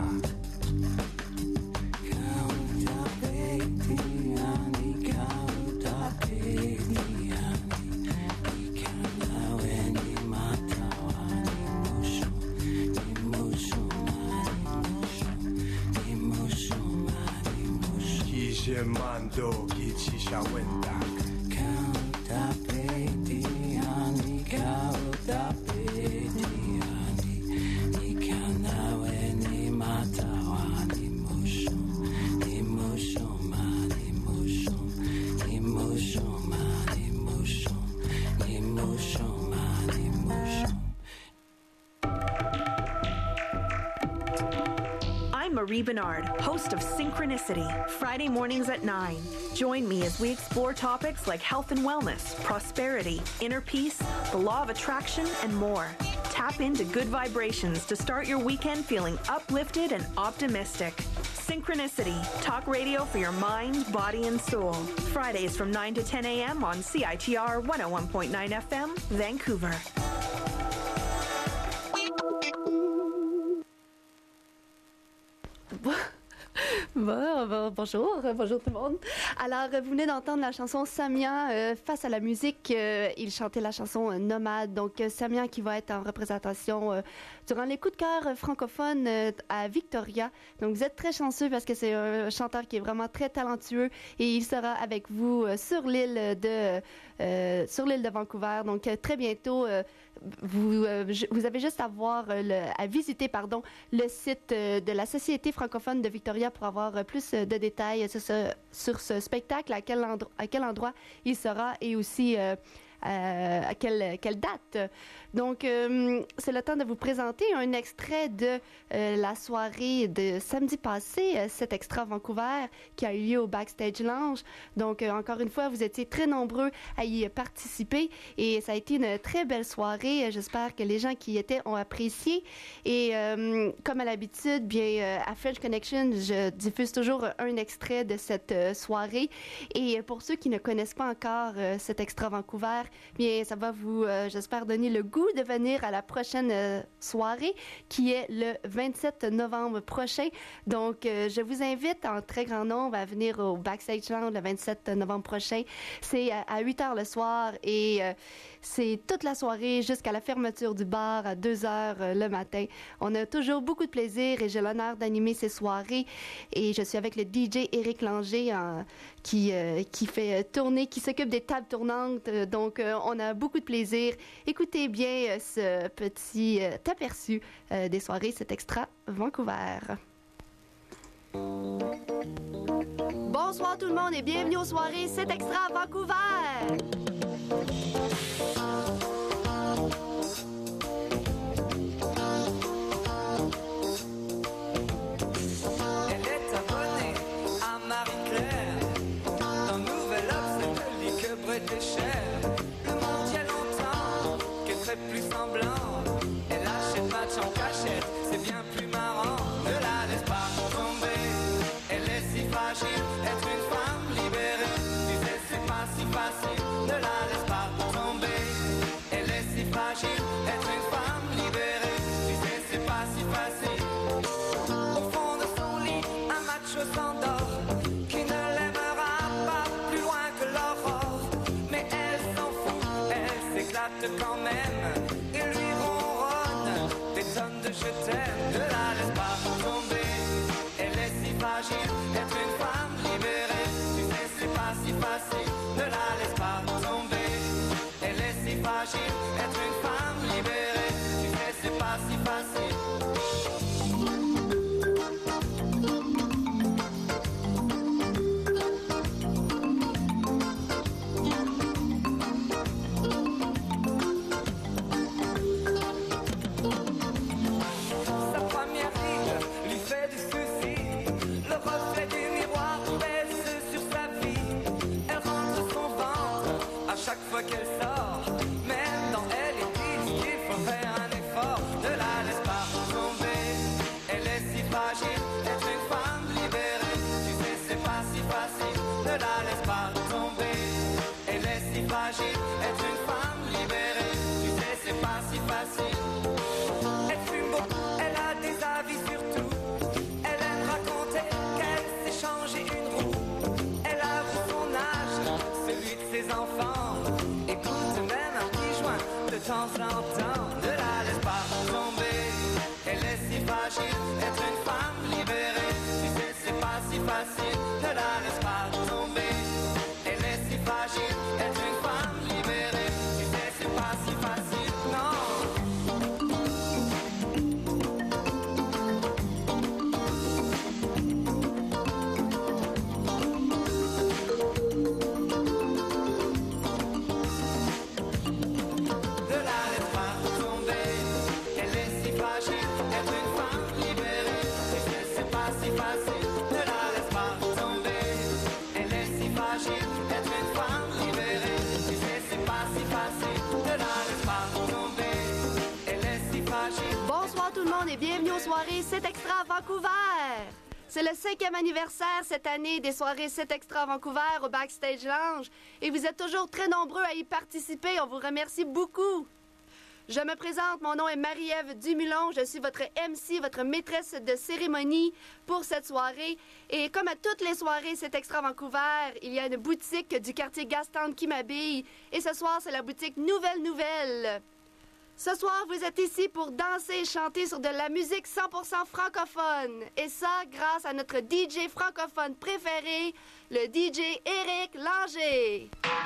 Mando kichi shawendak Kauta peti ani kauta peti ani Nikanawe ni matawa ni mushum Ni mushuma ni mushum Ni mushuma ni mushum Ni mushuma ni mushum I'm Marie Bernard, host of Synchronicity, Friday mornings at 9. Join me as we explore topics like health and wellness, prosperity, inner peace, the law of attraction, and more. Tap into good vibrations to start your weekend feeling uplifted and optimistic. Synchronicity, talk radio for your mind, body, and soul. Fridays from 9 to 10 a.m. on CITR 101.9 FM, Vancouver. Bonjour tout le monde. Alors, vous venez d'entendre la chanson Samia face à la musique. Il chantait la chanson Nomade. Donc, Samia qui va être en représentation durant les coups de cœur francophones à Victoria. Donc, vous êtes très chanceux parce que c'est un chanteur qui est vraiment très talentueux et il sera avec vous sur l'île de Vancouver. Donc, très bientôt, vous avez juste à visiter le site de la Société francophone de Victoria pour avoir plus de détails sur ce spectacle, à quel endroit il sera et aussi à quelle date. Donc, c'est le temps de vous présenter un extrait de la soirée de samedi passé, cet extra Vancouver qui a eu lieu au Backstage Lounge. Donc, encore une fois, vous étiez très nombreux à y participer et ça a été une très belle soirée. J'espère que les gens qui y étaient ont apprécié. Et comme à l'habitude, bien, à French Connection, je diffuse toujours un extrait de cette soirée. Et pour ceux qui ne connaissent pas encore cet extra Vancouver, bien, ça va vous, j'espère, donner le goût de venir à la prochaine soirée qui est le 27 novembre prochain. Donc, je vous invite en très grand nombre à venir au Backstage Lounge le 27 novembre prochain. C'est à 8 h le soir et c'est toute la soirée jusqu'à la fermeture du bar à 2 h le matin. On a toujours beaucoup de plaisir et j'ai l'honneur d'animer ces soirées. Et je suis avec le DJ Éric Langer qui fait tourner, qui s'occupe des tables tournantes. Donc, on a beaucoup de plaisir. Écoutez bien ce petit aperçu des soirées, cet extra Vancouver. Bonsoir tout le monde et bienvenue aux soirées C'est Extra Vancouver! Elle est abonnée à Marie-Claire. Dans Nouvel Obs, elle lit que British-Air. Le monde y a longtemps qu'elle ferait plus semblant. Elle achète match en cachette, c'est bien plus marrant. Ne la laisse pas tomber, elle est si fragile. Être une femme libérée, tu sais c'est pas si facile. Ne la laisse pas tomber, elle est si fragile. Être une femme libérée, tu sais c'est pas si facile. Au fond de son lit, un macho s'endort, qui ne l'aimera pas plus loin que l'aurore. Mais elle s'en fout, elle s'éclate quand même et lui ronronne des tonnes de je t'aime. Ne la laisse pas tomber, elle est si fragile. Être une femme libérée, tu sais c'est pas si facile. Ne la laisse pas tomber, elle est si fragile. Être une femme libérée, tu sais c'est pas si facile. Sa première ride lui fait du souci. Le reflet du miroir pèse sur sa vie. Elle rentre son ventre à chaque fois qu'elle sort. Même dans elle, ils disent qu'il faut faire un effort. Ne la laisse pas tomber, elle est si fragile. Être une femme libérée, tu sais c'est pas si facile. Ne la laisse pas tomber, elle est si fragile. Être une femme libérée, tu sais c'est pas si facile. Elle fume beaucoup, elle a des avis sur tout. Elle aime raconter qu'elle s'est changé une roue. Elle avoue son âge, celui de ses enfants. Écoute même un petit joint de temps en temps. Ne la laisse pas tomber, elle est si fragile. Être une femme libérée, tu sais c'est pas si facile. Ne la laisse pas tomber, elle est si fragile. Être une femme libérée, tu sais c'est pas si facile. Non. Ne la laisse pas tomber, elle est si fragile. Être une femme libérée, tu sais c'est pas si facile. Ne la laisse pas tomber, elle est si fragile. Être une femme libérée, tu sais c'est pas si facile. Ne la laisse pas tomber, elle est si fragile. Bonsoir tout le monde et bienvenue aux soirées C'est Extra Vancouver. C'est le 5e anniversaire cette année des soirées C'est Extra Vancouver au Backstage Lounge et vous êtes toujours très nombreux à y participer. On vous remercie beaucoup. Je me présente, mon nom est Marie-Ève Dumulon. Je suis votre MC, votre maîtresse de cérémonie pour cette soirée. Et comme à toutes les soirées C'est Extra Vancouver, il y a une boutique du quartier Gastown qui m'habille. Et ce soir, c'est la boutique Nouvelle. Ce soir, vous êtes ici pour danser et chanter sur de la musique 100% francophone. Et ça, grâce à notre DJ francophone préféré, le DJ Éric Langer.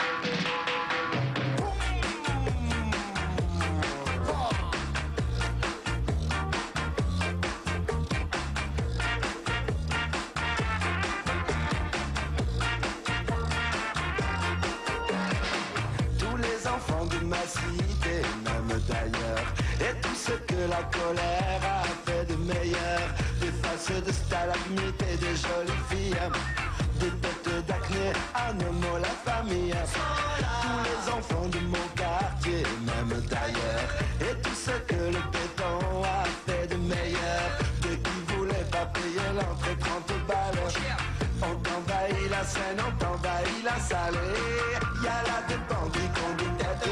Tous les enfants de ma cité, même d'ailleurs, et tout ce que la colère a fait de meilleur, des faces de stalagmites et de jolies filles, des têtes d'acné, à Nomo la famille, tous les enfants de mon quartier, même d'ailleurs, et tout ce que le béton a fait de meilleur, de qui voulait pas payer l'entrée 30 balles. On t'envahit la scène, on t'envahit la salle. Y a là des bandits qui ont des têtes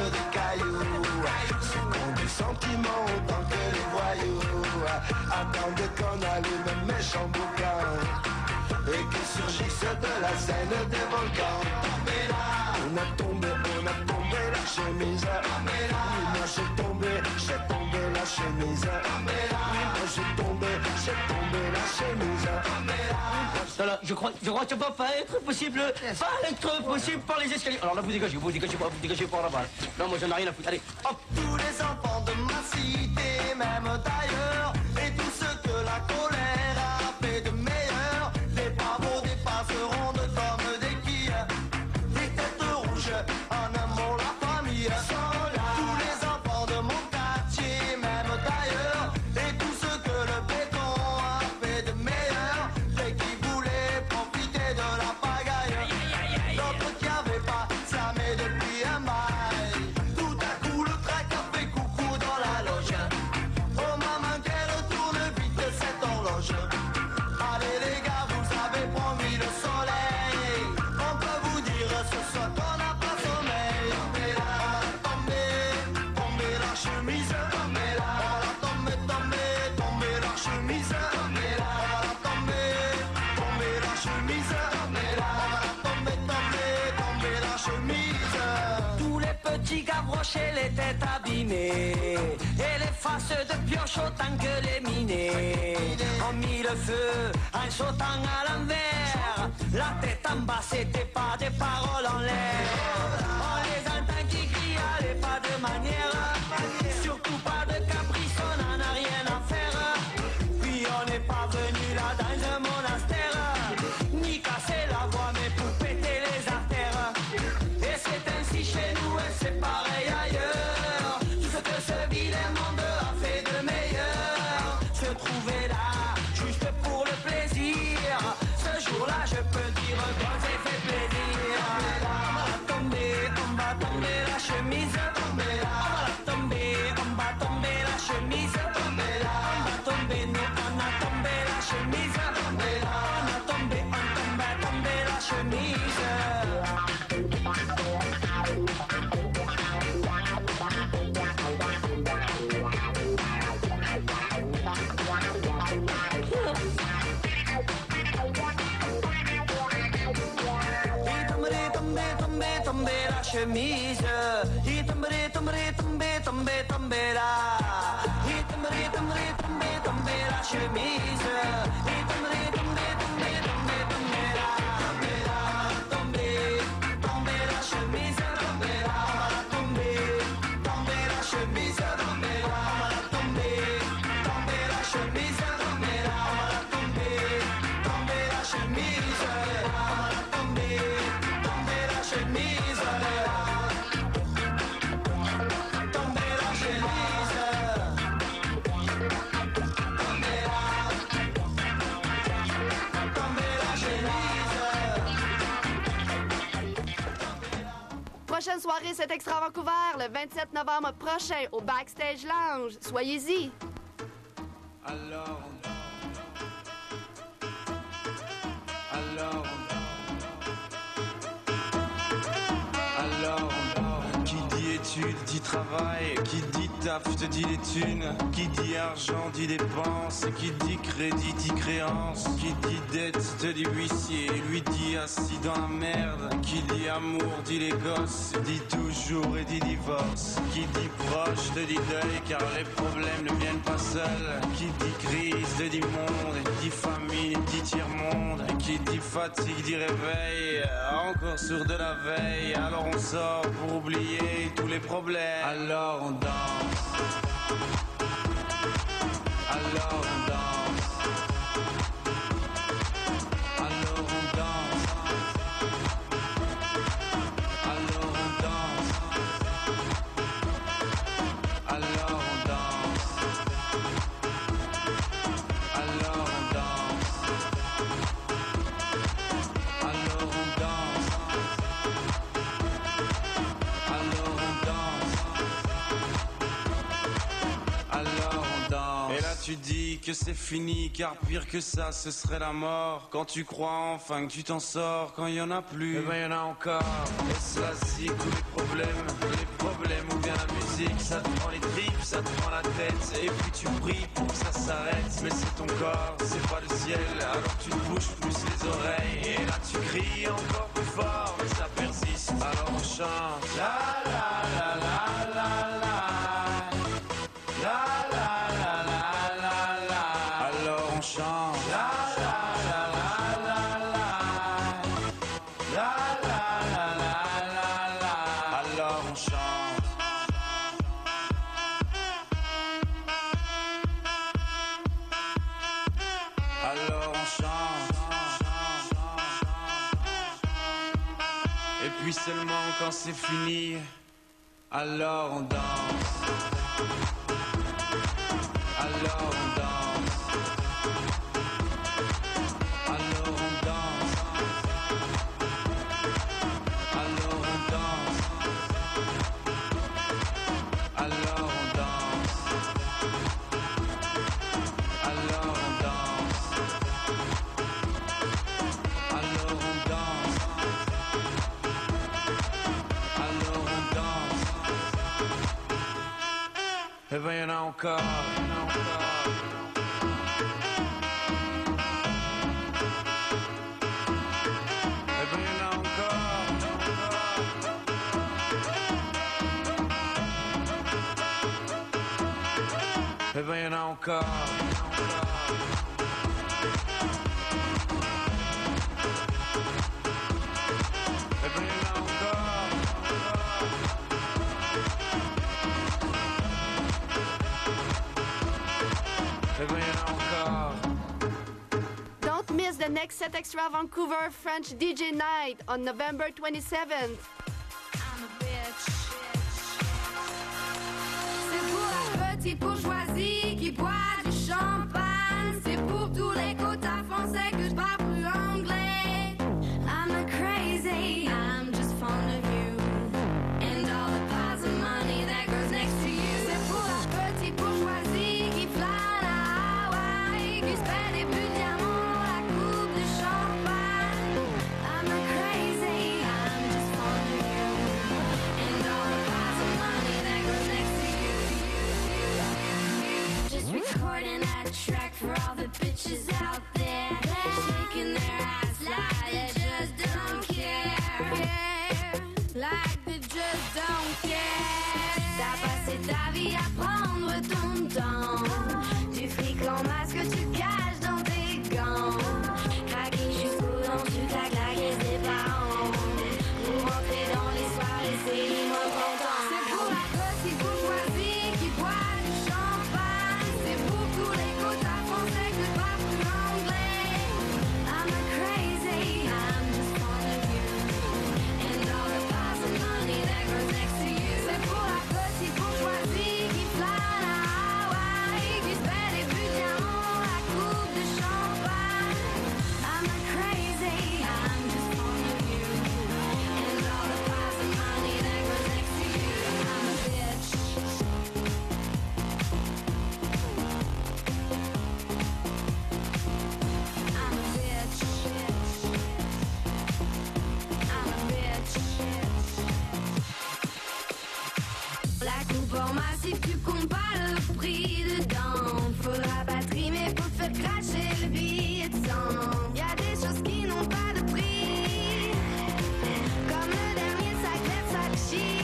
quasiment autant que les voyous attendent qu'on allume un méchant boucan et que surgisse de la scène des volcans. On a tombé la chemise. Oui, moi j'ai tombé la chemise. Oui, moi j'ai tombé la chemise. Voilà, je crois que ça va pas être possible par les escaliers. Alors là, vous dégagez pas là-bas. Non, moi j'en ai rien à foutre. Allez, hop. Tous les enfants de ma cité, même d'ailleurs, et tout ce que la colère a fait de meilleur, les pavots dépasseront de comme des quilles, les têtes rouges, en un mot la famille. Tous les enfants de mon quartier, même d'ailleurs, et tout ce que le béton a fait de meilleur, les qui voulaient profiter de la pagaille, d'autres qui avaient pas slamé depuis un bail. Tout à coup le trac a fait coucou dans la loge. Oh maman, qu'elle tourne vite cette horloge. Allez les gars, vous avez promis le soleil. On peut vous dire ce soir qu'on n'a pas sommeil. Tombez la chemise. Tombez la chemise. Tombez la chemise. Tombez la chemise. Tous les petits gavrochés, les têtes abîmées, et les faces de pioche autant que les minés ont mis le feu en sautant à l'envers. La tête en bas, c'était pas des paroles en l'air. On les entend qui crient, allez, pas de manière, surtout pas de caprice, on n'en a rien à faire. Puis on n'est pas venu là dans un monastère, ni casser la voix, mais pour péter les artères. Et c'est ainsi chez nous et c'est pareil ailleurs. Tout ce que ce vilain monde a fait de meilleur, se trouver là, juste pour le plaisir. Ce jour-là, je peux dire qu'on s'est fait plaisir. On va tomber la chemise. On va tomber la chemise. On va tomber, nous on a tombé la chemise. On a tombé, on va tomber la chemise. Tomber la chemise. Il tomber là. Il tomber la chemise. Il tomber là. Tomber la chemise. Tomber la chemise. Tomber la chemise. Tomber la chemise. Prochaine soirée, c'est Extra Vancouver, le 27 novembre prochain, au Backstage Lounge. Soyez-y. Alors, qui dit études dit travail, qui dit taf te dit les thunes, qui dit argent dit dépenses, qui dit crédit dit créance, qui dit dette te dit huissier, lui dit assis dans la merde, qui dit amour dit les gosses, dit toujours et dit divorce, qui dit proche te dit deuil car les problèmes ne viennent pas seuls, qui dit crise te dit monde, dit famine dit tiers-monde, qui dit fatigue dit réveil, encore sourd de la veille, alors on sort pour oublier tous les problèmes. Alors on danse. Alors on danse. Alors on danse. Alors on danse. Alors on danse. Alors on danse. Alors on danse. Alors on danse. Alors on danse. Et là tu dis que c'est fini, car pire que ça ce serait la mort. Quand tu crois enfin que tu t'en sors, quand il y en a plus, eh ben y en a encore. Et cela c'est tous les problèmes ou bien la musique, ça te prend les tripes, ça te prend la tête. puis tu pries pour que ça s'arrête. Mais c'est ton corps, c'est pas le ciel. Alors tu te bouges plus les oreilles. Et là tu cries encore plus fort, mais ça persiste. Alors on chante. La la la la la la. La la la la la la. Alors on chante. La la la la la la. La la la la la la. Alors on chante. Alors on chante. Et puis seulement quand c'est fini, alors on danse. Alors on danse. Alors on danse. Alors on danse. Alors on danse. Alors on danse. Alors on danse. Alors on danse. Et ben y'en a encore. Et ben y'en a encore. Et ben y'en a encore. Et ben y'en a encore. Et ben y'en a encore. Don't miss the next Set Extra Vancouver French DJ Night on November 27th. C'est pour la petite bourgeoisie qui boit du champagne. C'est pour tous les quotas français que je parle plus anglais. I'm not crazy, I'm just fond of you. And all the piles of money that goes next to you. C'est pour la petite bourgeoisie qui flâne à Hawaï, qui se fait des buts de diamants, la coupe de champagne. I'm not crazy, I'm just fond of you. And all the piles of money that goes next to you. Just recording that track for all the bitches out there, shaking their ass like they just don't care, like they just don't care. T'as passé ta vie à prendre ton temps, du fric en masque tu caches dans tes gants, craquer jusqu'au dents, tu claques la caisse des parents, pour rentrer dans les soirées, c'est l'immense content. C'est pour la petite bourgeoisie qui boit du champagne, c'est pour tous les quotas français que je parle plus anglais. I'm not crazy, I'm just fond of you. And all the piles of money that goes next to you. C'est pour la petite bourgeoisie qui flâne à Hawaï, qui se fait des buts de diamants, la coupe de champagne. I'm not crazy, I'm just fond of you. And all the piles of money that goes next to you. I'm a bitch. I'm a bitch. I'm a bitch. La coupe en massif, tu comptes pas le prix dedans. Faudra pas trimer pour te faire cracher le billet de sang. Y'a des choses qui n'ont pas de prix, comme le dernier sac Versace.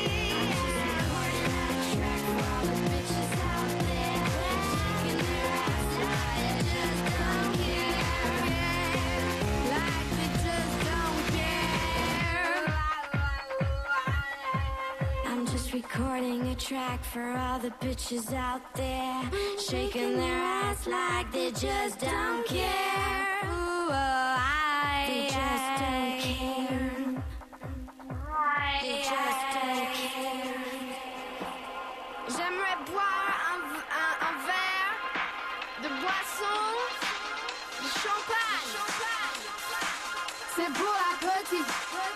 I'm just recording a track for all the bitches out there, shaking their ass like they just don't care. Ooh, they just don't care. They just don't care. J'aimerais boire un verre de boisson, de champagne. C'est pour la petite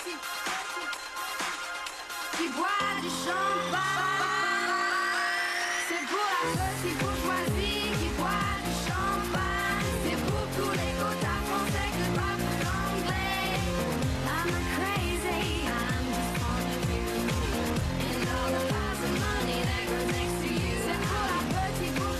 qui boit du champagne. C'est pour la petite bourgeoisie qui boit du champagne. C'est pour tous les quotas français que je parle plus anglais. I'm not crazy, I'm just fond of you. And all the piles of money that goes next to you. C'est pour la petite bourgeoisie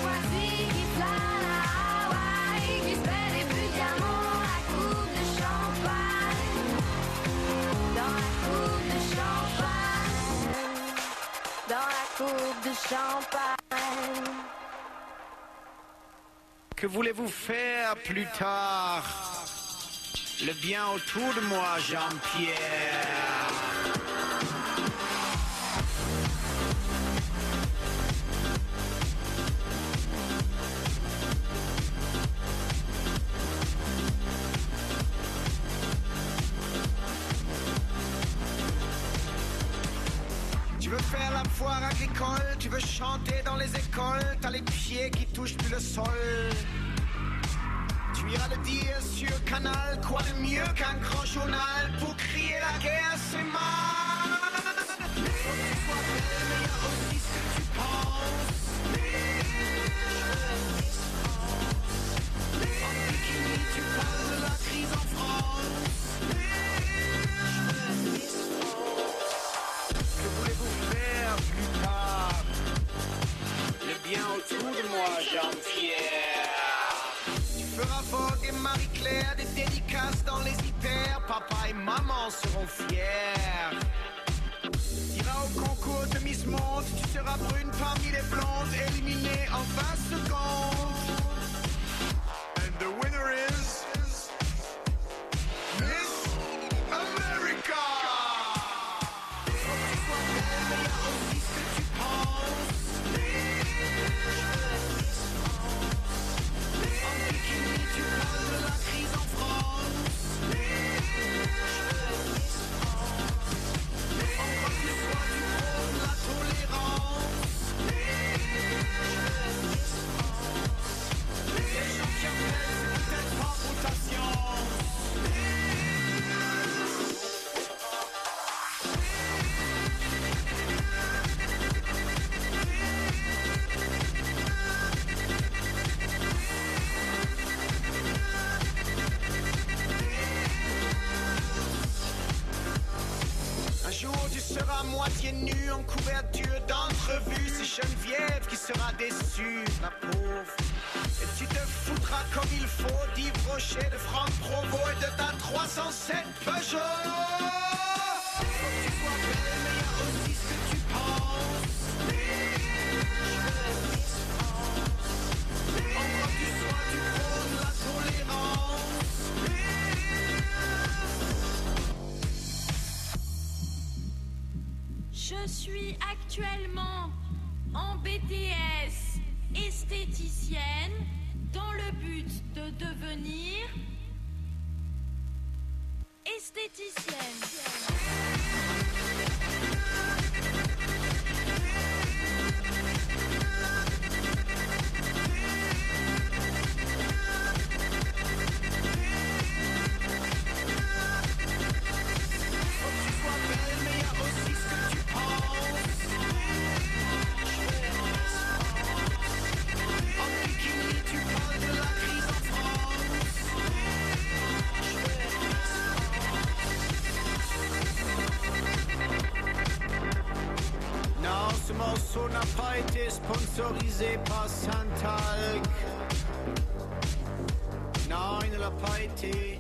dans la coupe de champagne. Que voulez-vous faire plus tard? Le bien autour de moi, Jean-Pierre. Tu veux faire la foire agricole, tu veux chanter dans les écoles, t'as les pieds qui touchent plus le sol. Tu iras le dire sur Canal, quoi de mieux qu'un grand journal pour crier la guerre, c'est mal. Faut que tu sois belle, mais y a aussi ce que tu penses. En bikini, tu parles de la crise en France. Que voulez-vous faire plus tard? Le bien autour de moi, Jean-Pierre. Tu feras Vogue et Marie-Claire, des dédicaces dans les hyper. Papa et maman seront fiers. T'iras au concours de Miss Monde, tu seras brune parmi les blondes, éliminée en 20 secondes. And the winner is Miss America. Moitié nue en couverture d'entrevue, c'est Geneviève qui sera déçue, la pauvre. Et tu te foutras comme il faut d'Yves Rocher, de Franck Provost et de ta 307 Peugeot. Faut que tu sois belle, mais y a aussi ce que tu penses. En quoi que tu sois, tu prônes la tolérance. Je suis actuellement en BTS esthéticienne dans le but de devenir esthéticienne. Ce morceau n'a pas été sponsorisé par Saint-Alc. Non, il ne l'a pas été.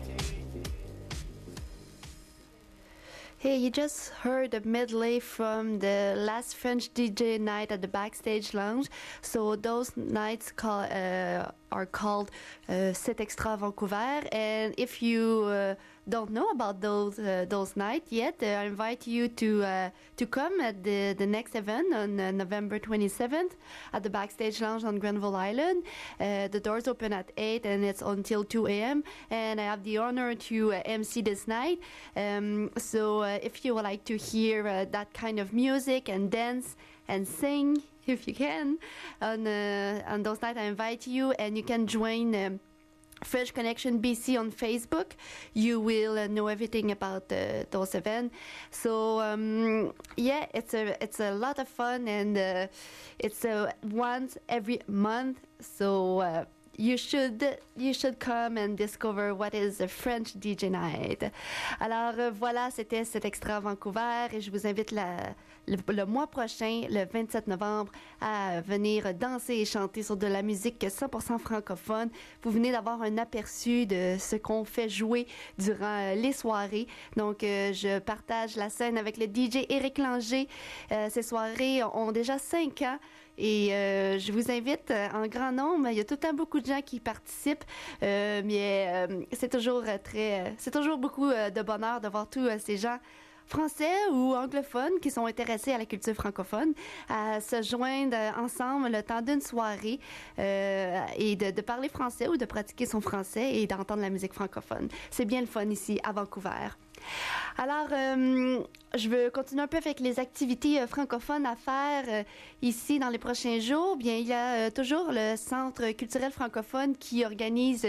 Hey, you just heard a medley from the last French DJ night at the Backstage Lounge. So those nights are called Cet Extra Vancouver. And if you don't know about those nights yet, I invite you to come at the next event on November 27th at the Backstage Lounge on Grenville Island. The doors open at 8 and it's until 2 a.m. And I have the honor to MC this night. So if you would like to hear that kind of music and dance and sing, if you can, on those nights, I invite you, and you can join French Connection BC on Facebook. You will know everything about those events. So yeah, it's a lot of fun, and it's once every month. So you should come and discover what is a French DJ night. Alors voilà, c'était cet extra Vancouver, et je vous invite le mois prochain, le 27 novembre, à venir danser et chanter sur de la musique 100% francophone. Vous venez d'avoir un aperçu de ce qu'on fait jouer durant les soirées. Donc, je partage la scène avec le DJ Éric Langer. Ces soirées ont déjà 5 ans. Et je vous invite en grand nombre. Il y a tout le temps beaucoup de gens qui participent, mais c'est toujours beaucoup de bonheur de voir tous ces gens français ou anglophones qui sont intéressés à la culture francophone à se joindre ensemble le temps d'une soirée et de parler français ou de pratiquer son français et d'entendre la musique francophone. C'est bien le fun ici à Vancouver. Alors, je veux continuer un peu avec les activités francophones à faire ici dans les prochains jours. Bien, il y a toujours le Centre culturel francophone qui organise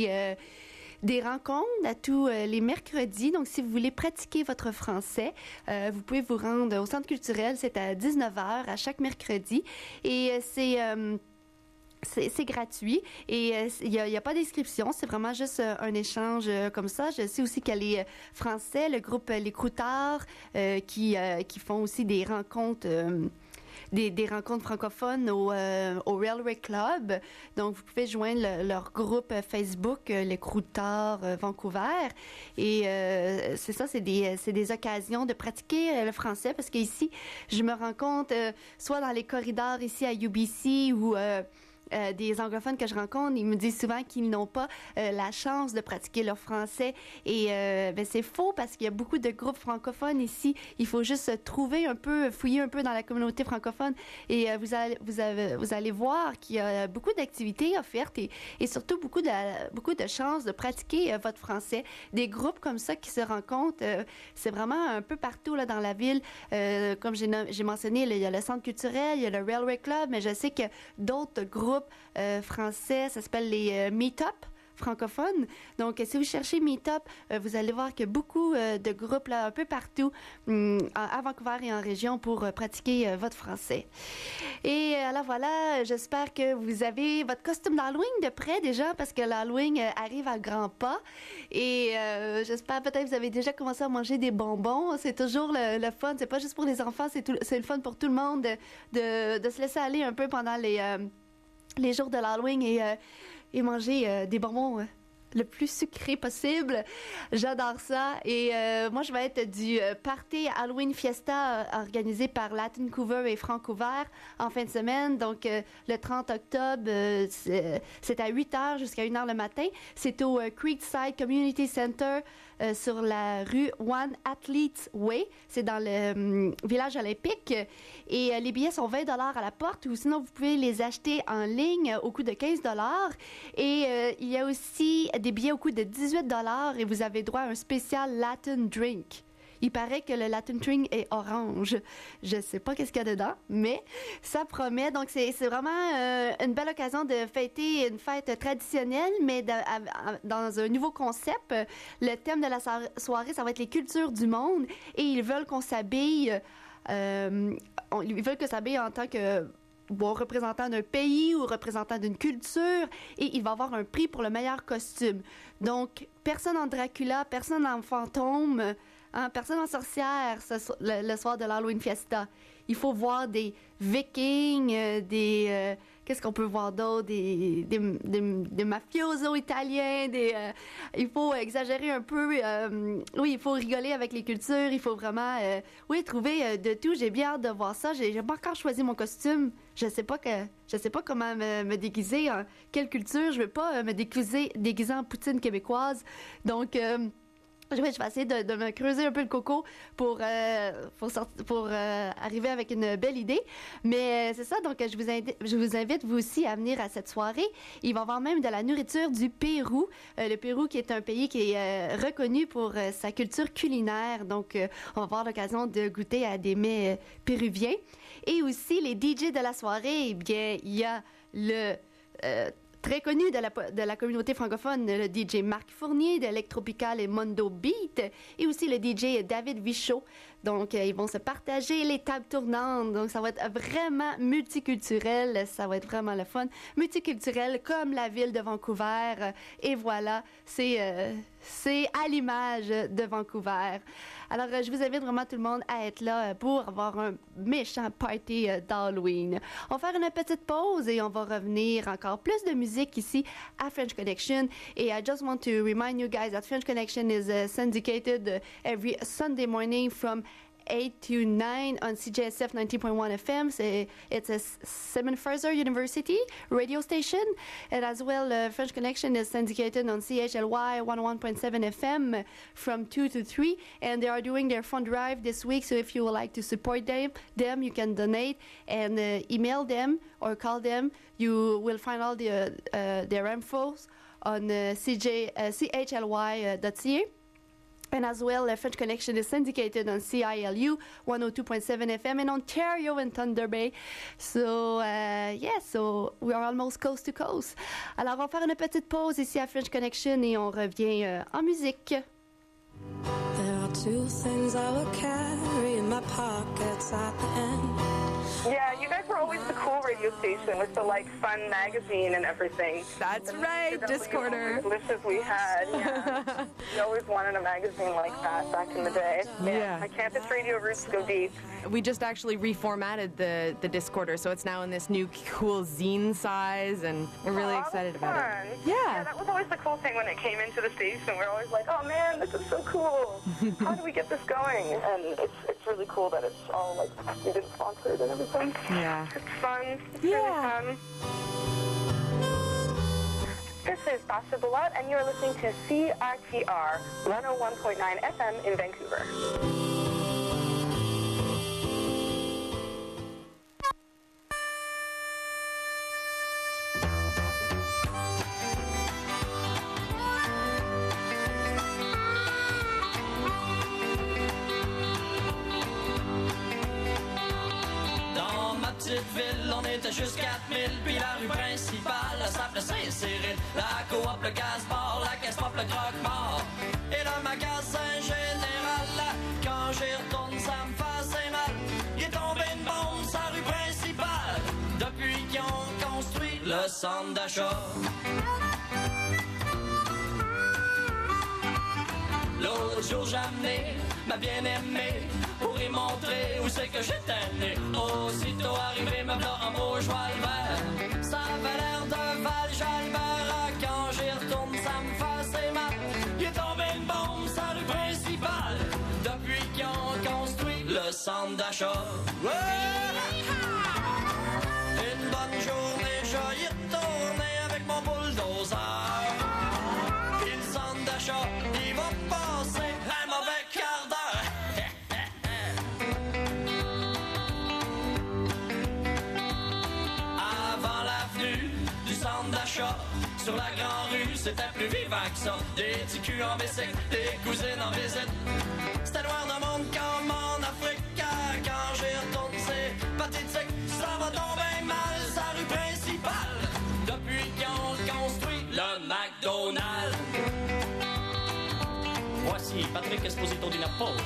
des rencontres à tous les mercredis. Donc, si vous voulez pratiquer votre français, vous pouvez vous rendre au Centre culturel. C'est à 19h à chaque mercredi. Et c'est gratuit et il y a pas d'inscription, c'est vraiment juste un échange comme ça. Je sais aussi qu'il y a les Français, le groupe Les Croutards qui font aussi des rencontres des rencontres francophones au Railway Club. Donc, vous pouvez joindre leur groupe Facebook, les Croutards Vancouver. Et c'est ça, c'est des occasions de pratiquer le français parce qu'ici, je me rends compte, soit dans les corridors ici à UBC ou des anglophones que je rencontre, ils me disent souvent qu'ils n'ont pas la chance de pratiquer leur français et c'est faux parce qu'il y a beaucoup de groupes francophones ici. Il faut juste trouver un peu, fouiller un peu dans la communauté francophone et vous allez voir qu'il y a beaucoup d'activités offertes et surtout beaucoup de chances de pratiquer votre français. Des groupes comme ça qui se rencontrent, c'est vraiment un peu partout là dans la ville. Comme j'ai mentionné, il y a le Centre culturel, il y a le Railway Club, mais je sais que d'autres groupes français, ça s'appelle les Meet-up francophones. Donc, si vous cherchez Meet-up, vous allez voir qu'il y a beaucoup de groupes là, un peu partout à Vancouver et en région pour pratiquer votre français. Et alors voilà, j'espère que vous avez votre costume d'Halloween de près déjà parce que l'Halloween arrive à grands pas. Et j'espère peut-être que vous avez déjà commencé à manger des bonbons. C'est toujours le fun. C'est pas juste pour les enfants, c'est le fun pour tout le monde de se laisser aller un peu pendant les jours de l'Halloween et manger des bonbons le plus sucré possible. J'adore ça. Et moi, je vais être du party Halloween Fiesta organisé par Latin-Couver et Francouver en fin de semaine. Donc, le 30 octobre, c'est à 8h jusqu'à 1h le matin. C'est au Creekside Community Center sur la rue One Athletes Way. C'est dans le village olympique. Et les billets sont 20$ à la porte ou sinon, vous pouvez les acheter en ligne au coût de 15$. Et il y a aussi des billets au coût de 18$ et vous avez droit à un spécial Latin Drink. Il paraît que le Latin Drink est orange. Je sais pas qu'est-ce qu'il y a dedans, mais ça promet. Donc, c'est vraiment une belle occasion de fêter une fête traditionnelle, mais dans un nouveau concept. Le thème de la soirée, ça va être les cultures du monde et ils veulent qu'on s'habille. Ils veulent que s'habille en tant que représentant d'un pays ou représentant d'une culture et il va avoir un prix pour le meilleur costume. Donc, personne en Dracula, personne en fantôme, personne en sorcière le soir de l'Halloween Fiesta. Il faut voir des vikings, qu'est-ce qu'on peut voir d'autre? Des mafiosos italiens, il faut exagérer un peu. Oui, il faut rigoler avec les cultures. Il faut vraiment, trouver de tout. J'ai bien hâte de voir ça. J'ai pas encore choisi mon costume. Je sais pas comment me déguiser. En quelle culture? Je veux pas me déguiser en poutine québécoise. Donc, je vais essayer de me creuser un peu le coco pour arriver avec une belle idée. Mais c'est ça, donc je vous invite vous aussi à venir à cette soirée. Il va y avoir même de la nourriture du Pérou. Le Pérou qui est un pays qui est reconnu pour sa culture culinaire. Donc, on va avoir l'occasion de goûter à des mets péruviens. Et aussi, les DJ de la soirée, eh bien, il y a le... très connu de la communauté francophone, le DJ Marc Fournier d'Electropical et Mondo Beat, et aussi le DJ David Vichot. Donc, ils vont se partager les tables tournantes. Donc, ça va être vraiment multiculturel. Ça va être vraiment le fun. Multiculturel comme la ville de Vancouver. Et voilà, c'est à l'image de Vancouver. Alors, je vous invite vraiment tout le monde à être là pour avoir un méchant party d'Halloween. On va faire une petite pause et on va revenir encore plus de musique ici à French Connection. Et I just want to remind you guys that French Connection is syndicated every Sunday morning from 8 to 9 on CJSF 90.1 FM. It's a Simon Fraser University radio station. And as well, French Connection is syndicated on CHLY 101.7 FM from 2 to 3. And they are doing their fund drive this week. So if you would like to support them you can donate and email them or call them. You will find all their infos on chly.ca. And as well, French Connection is syndicated on CILU 102.7 FM in Ontario and Thunder Bay. So, so we are almost coast to coast. Alors, on va faire une petite pause ici à French Connection et on revient en musique. There are two things I will carry in my pockets at the end. Yeah, you guys were always the cool radio station with the fun magazine and everything. That's right, Discorder. The wishes we had. Yeah. We always wanted a magazine like that back in the day. Yeah. My campus radio roots go deep. We just actually reformatted the Discorder, so it's now in this new cool zine size, and we're really excited about it. Yeah, that was always the cool thing when it came into the station. We were always like, oh man, this is so cool. How do we get this going? And it's really cool that it's all student sponsored and everything. Yeah. It's fun. It's really fun. This is Basha Bulat, and you're listening to CITR 101.9 FM in Vancouver. Petite ville, on était juste 4000, puis la rue principale s'appelait Saint-Cyril. La coop, le gaz-bar, la caisse pop, le croque-mort. Et le magasin général, quand j'y retourne, ça me fait assez mal. Il est tombé une bombe sur la rue principale, depuis qu'ils ont construit le centre d'achat. L'autre jour, j'ai amené ma bien-aimée pour y montrer où c'est que j'étais né. Aussitôt arrivé, me v'là en beau cheval vert. Ça avait l'air d'un Val-Jalbert. Quand j'y retourne, ça me fait assez mal. Il est tombé une bombe sur la rue principale, depuis qu'ils ont construit le centre d'achat. Une bonne journée, j'ai y retourné avec mon bulldozer. Puis le centre d'achat, il va passer un mauvais quart d'heure. Avant l'avenue du centre d'achat, sur la grande rue, c'était plus vivant que ça. Des petits culs en bicycle, des cousines en visite. C'était noir de monde comme en Afrique. Quand j'y retourne, c'est pathétique. Ça va tomber mal, sa rue principale, depuis qu'ils ont construit le McDonald's. Voici Patrick Esposito di Napoli.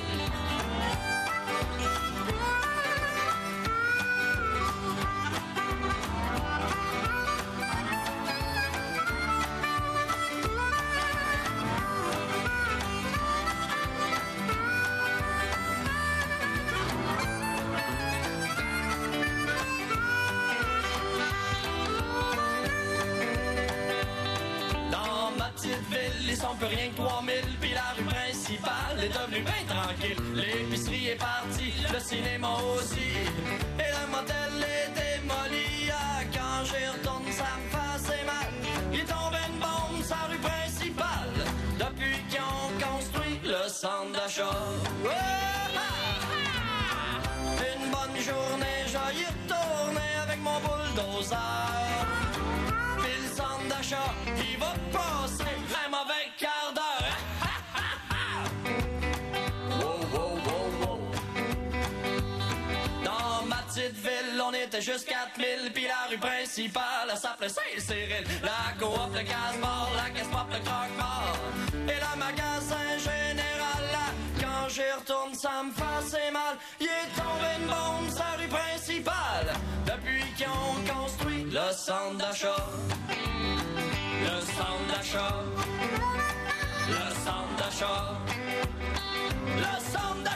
Ils sont plus rien que 3000, puis la rue principale est devenue bien tranquille. L'épicerie est partie, le cinéma aussi, et le motel est démoli. Quand j'y retourne, ça me fait assez mal. Il est tombé une bombe sur la rue principale, depuis qu'ils ont construit le centre d'achat. Une bonne journée, j'ai y retourné avec mon bulldozer. Puis le centre d'achat, il va passer un mauvais quart d'heure. Wow, wow, wow, wow. Dans ma petite ville, on était juste 4000, puis la rue principale s'appelait Saint-Cyril. La coop, le gaz-bar, la caisse pop, le croque-mort. Et le magasin général, quand j'y retourne, ça me fait assez mal. Il est tombé une bombe sur la rue principale, depuis qu'ils ont construit le centre d'achat. Le centre d'achat. Le centre d'achat. Le centre d'achat.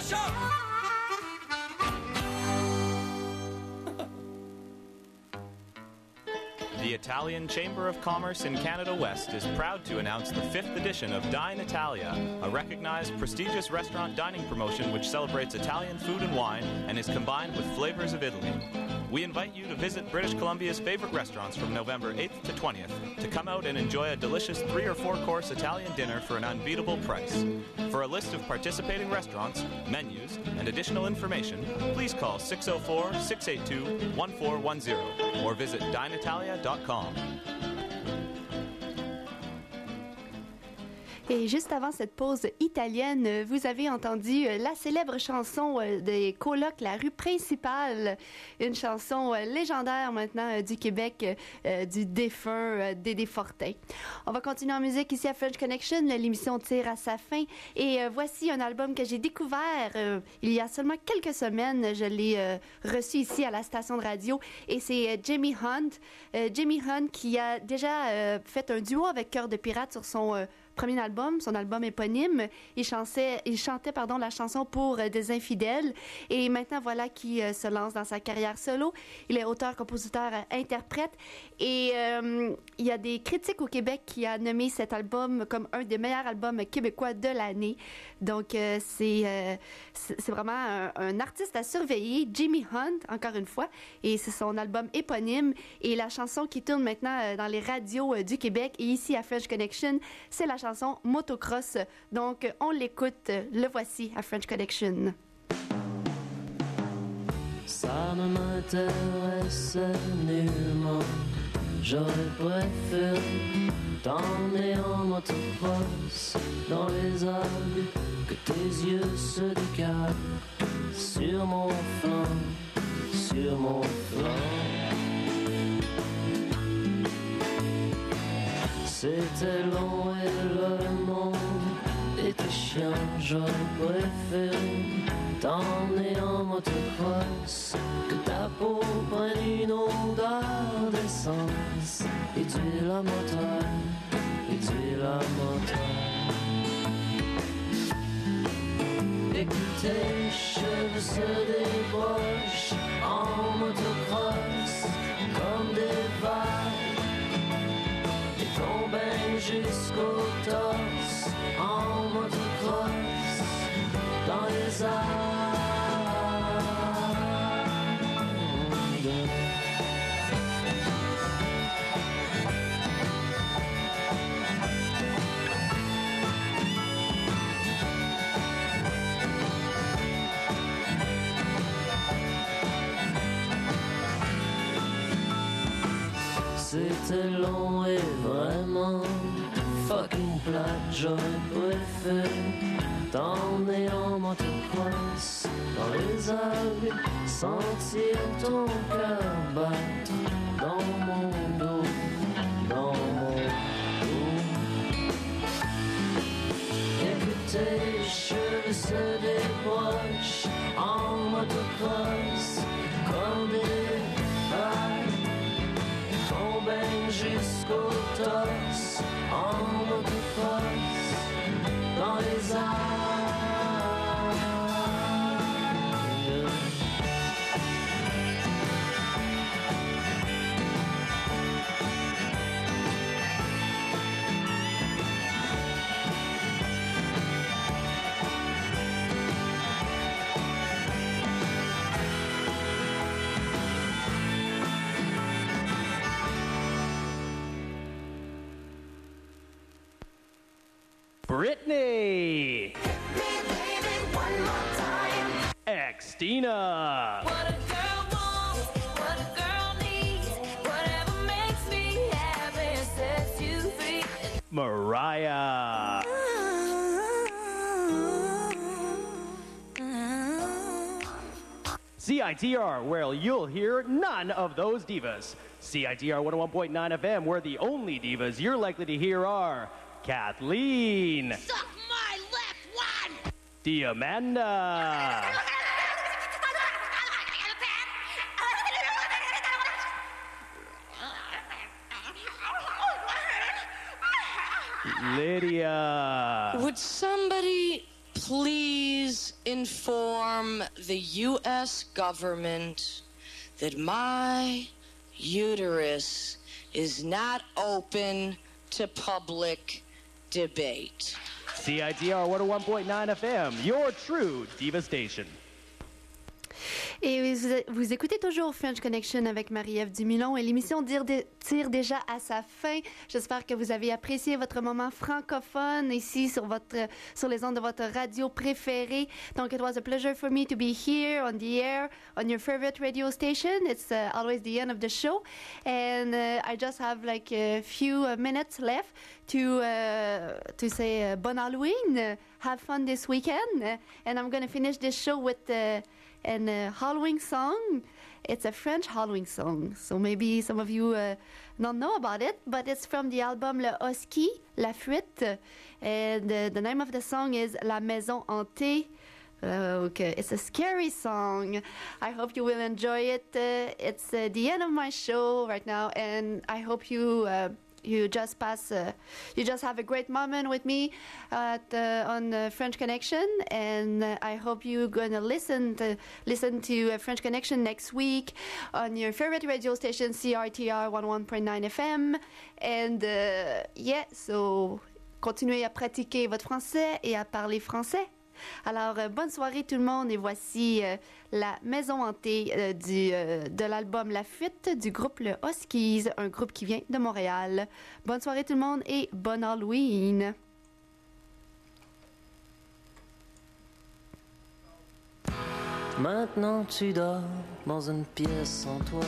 The Italian Chamber of Commerce in Canada West is proud to announce the 5th edition of Dine Italia, a recognized, prestigious restaurant dining promotion which celebrates Italian food and wine and is combined with flavors of Italy. We invite you to visit British Columbia's favorite restaurants from November 8th to 20th to come out and enjoy a delicious 3 or 4 course Italian dinner for an unbeatable price. For a list of participating restaurants, menus, and additional information, please call 604-682-1410 or visit dineitalia.com. Et juste avant cette pause italienne, vous avez entendu la célèbre chanson des colocs La rue principale, une chanson légendaire maintenant du Québec, du défunt Dédé Fortin. On va continuer en musique ici à French Connection, l'émission tire à sa fin et voici un album que j'ai découvert il y a seulement quelques semaines. Je l'ai reçu ici à la station de radio et c'est Jimmy Hunt. Jimmy Hunt qui a déjà fait un duo avec Cœur de Pirate sur son premier album, son album éponyme. Il chantait la chanson pour des infidèles et maintenant voilà qui se lance dans sa carrière solo. Il est auteur, compositeur, interprète et il y a des critiques au Québec qui a nommé cet album comme un des meilleurs albums québécois de l'année. Donc c'est vraiment un artiste à surveiller, Jimmy Hunt, encore une fois, et c'est son album éponyme et la chanson qui tourne maintenant dans les radios du Québec et ici à French Connection, c'est la chanson Motocross. Donc, on l'écoute. Le voici à French Connection. Ça ne m'intéresse nullement. J'aurais préféré t'emmener en motocross dans les Alpes, que tes yeux se décalent sur mon flanc, sur mon flanc. C'était long et le monde était chiant. J'aurais préféré t'emmener en motocross, que ta peau prenne une odeur d'essence et tuer la moteur, et tuer la moteur. Et que tes cheveux se débrochent en motocross comme des vagues, ton bain jusqu'au torse en motocross dans les C'était long et vraiment fucking plate. J'aurais préféré t'emmener en motocross dans les Alpes, sentir ton cœur battre dans mon dos, dans mon dos. Et que tes cheveux se débrochent en motocross comme des vagues, jusqu'au torse en motocross dans les Britney! Xtina! What a girl wants, what a girl needs, whatever makes me happy sets you free. Mariah! CITR, where you'll hear none of those divas. CITR 101.9 FM, where the only divas you're likely to hear are Kathleen. Suck my left one! Diamanda. Lydia. Would somebody please inform the U.S. government that my uterus is not open to public debate. CITR 101.9 FM, your true diva station. Et vous écoutez toujours French Connection avec Marie-Ève Dumilon et l'émission tire déjà à sa fin. J'espère que vous avez apprécié votre moment francophone ici sur les ondes de votre radio préférée. Donc, it was a pleasure for me to be here on the air on your favorite radio station. It's always the end of the show. And I just have like a few minutes left to say bon Halloween. Have fun this weekend. And I'm going to finish this show with and a Halloween song. It's a French Halloween song, so maybe some of you don't know about it, but it's from the album Le Husky, La Fuite, and the name of the song is La Maison Hantée. Okay, it's a scary song. I hope you will enjoy it. It's the end of my show right now, and I hope you just have a great moment with me on French Connection, and I hope you're gonna listen to French Connection next week on your favorite radio station CRTR 101.9 FM, and so continuez à pratiquer votre français et à parler français. Alors, bonne soirée tout le monde, et voici La Maison Hantée de l'album La Fuite du groupe Le Huskies, un groupe qui vient de Montréal. Bonne soirée tout le monde et bon Halloween! Maintenant tu dors dans une pièce sans toit.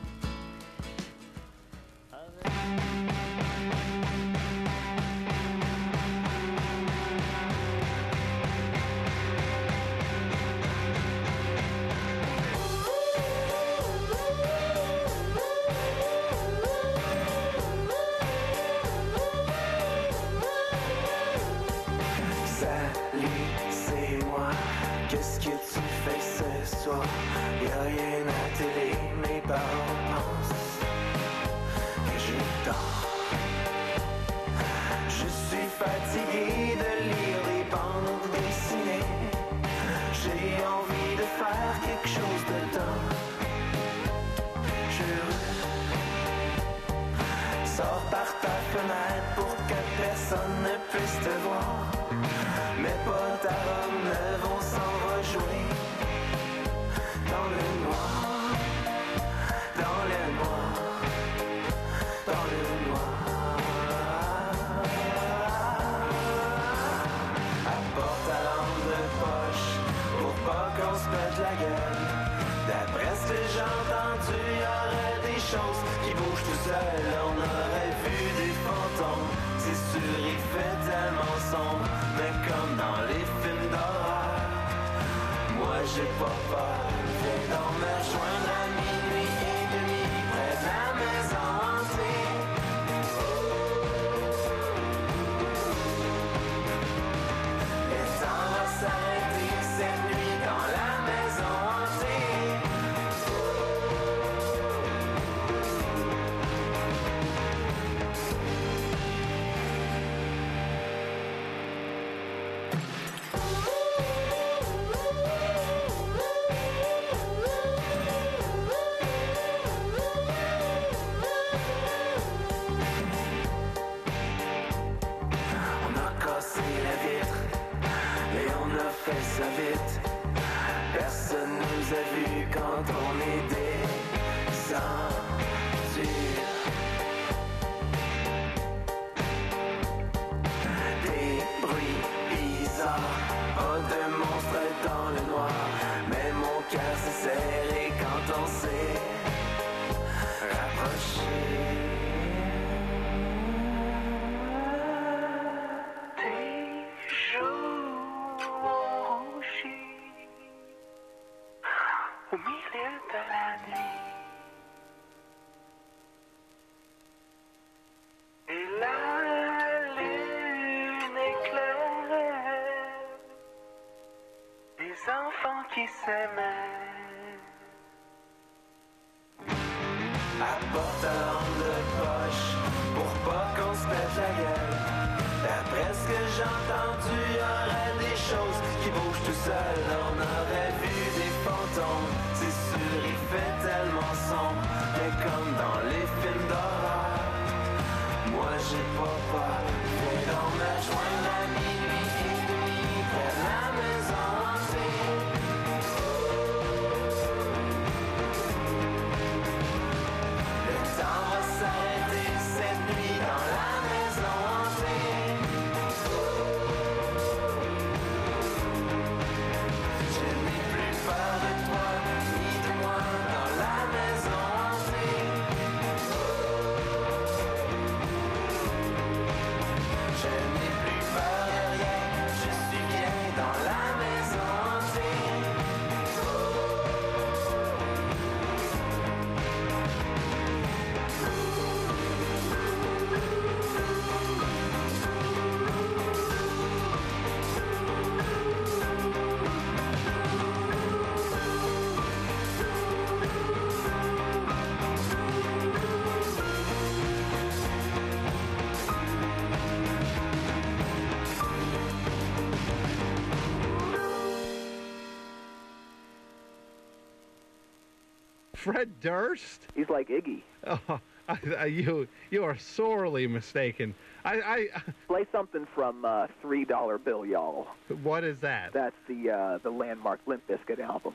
Y'a rien à télé, mes parents pensent que je dors. Je suis fatigué de lire des bandes dessinées. J'ai envie de faire quelque chose de temps. Je sors par ta fenêtre pour que personne ne puisse te voir. Mes potes à Rome ne vont s'en rejouer. Dans le noir, dans le noir, dans le noir. Apporte ta lampe de poche pour pas qu'on se pète la gueule. D'après ce que j'ai entendu, y aurait des choses qui bougent tout seul. On aurait vu des fantômes, c'est sûr il fait tellement sombre. Mais comme dans les films d'horreur, moi j'ai pas peur. Viens donc me rejoindre à minuit et demi près de la maison hantée. Le temps va s'arrêter cette nuit dans la maison hantée. Ça vite, personne nous a vus quand on est descendu. Des bruits bizarres, pas de monstres dans le noir, mais mon cœur s'est serré quand on s'est rapproché. Au milieu de la nuit, et la lune éclaire des enfants qui s'aimaient. Apporte ta lampe de poche pour pas qu'on se pète la gueule. D'après ce que j'ai entendu, y aurait des choses qui bougent tout seul. On aurait vu des fantômes, c'est sûr il fait tellement sombre. Mais comme dans les films d'horreur, Fred Durst? He's like Iggy. Oh, you are sorely mistaken. I play something from $3 Bill, y'all. What is that? That's the landmark Limp Bizkit album.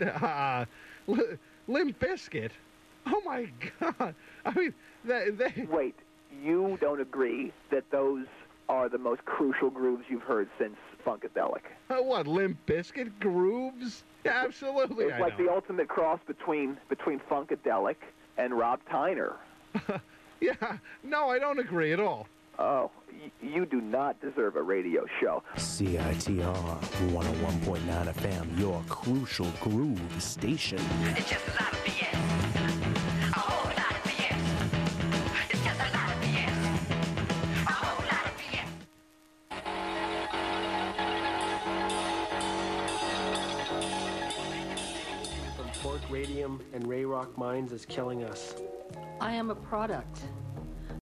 Limp Bizkit? Oh my God! I mean, they. Wait, you don't agree that those are the most crucial grooves you've heard since Funkadelic? What, Limp Bizkit grooves? Yeah, absolutely. It's like the ultimate cross between Funkadelic and Rob Tyner. Yeah, no, I don't agree at all. Oh, you do not deserve a radio show. CITR 101.9 FM, your crucial groove station. It's just a lot of BS. A whole lot of BS. It's just a lot of BS. A whole lot of BS. From pork, radium, and ray rock mines is killing us. I am a product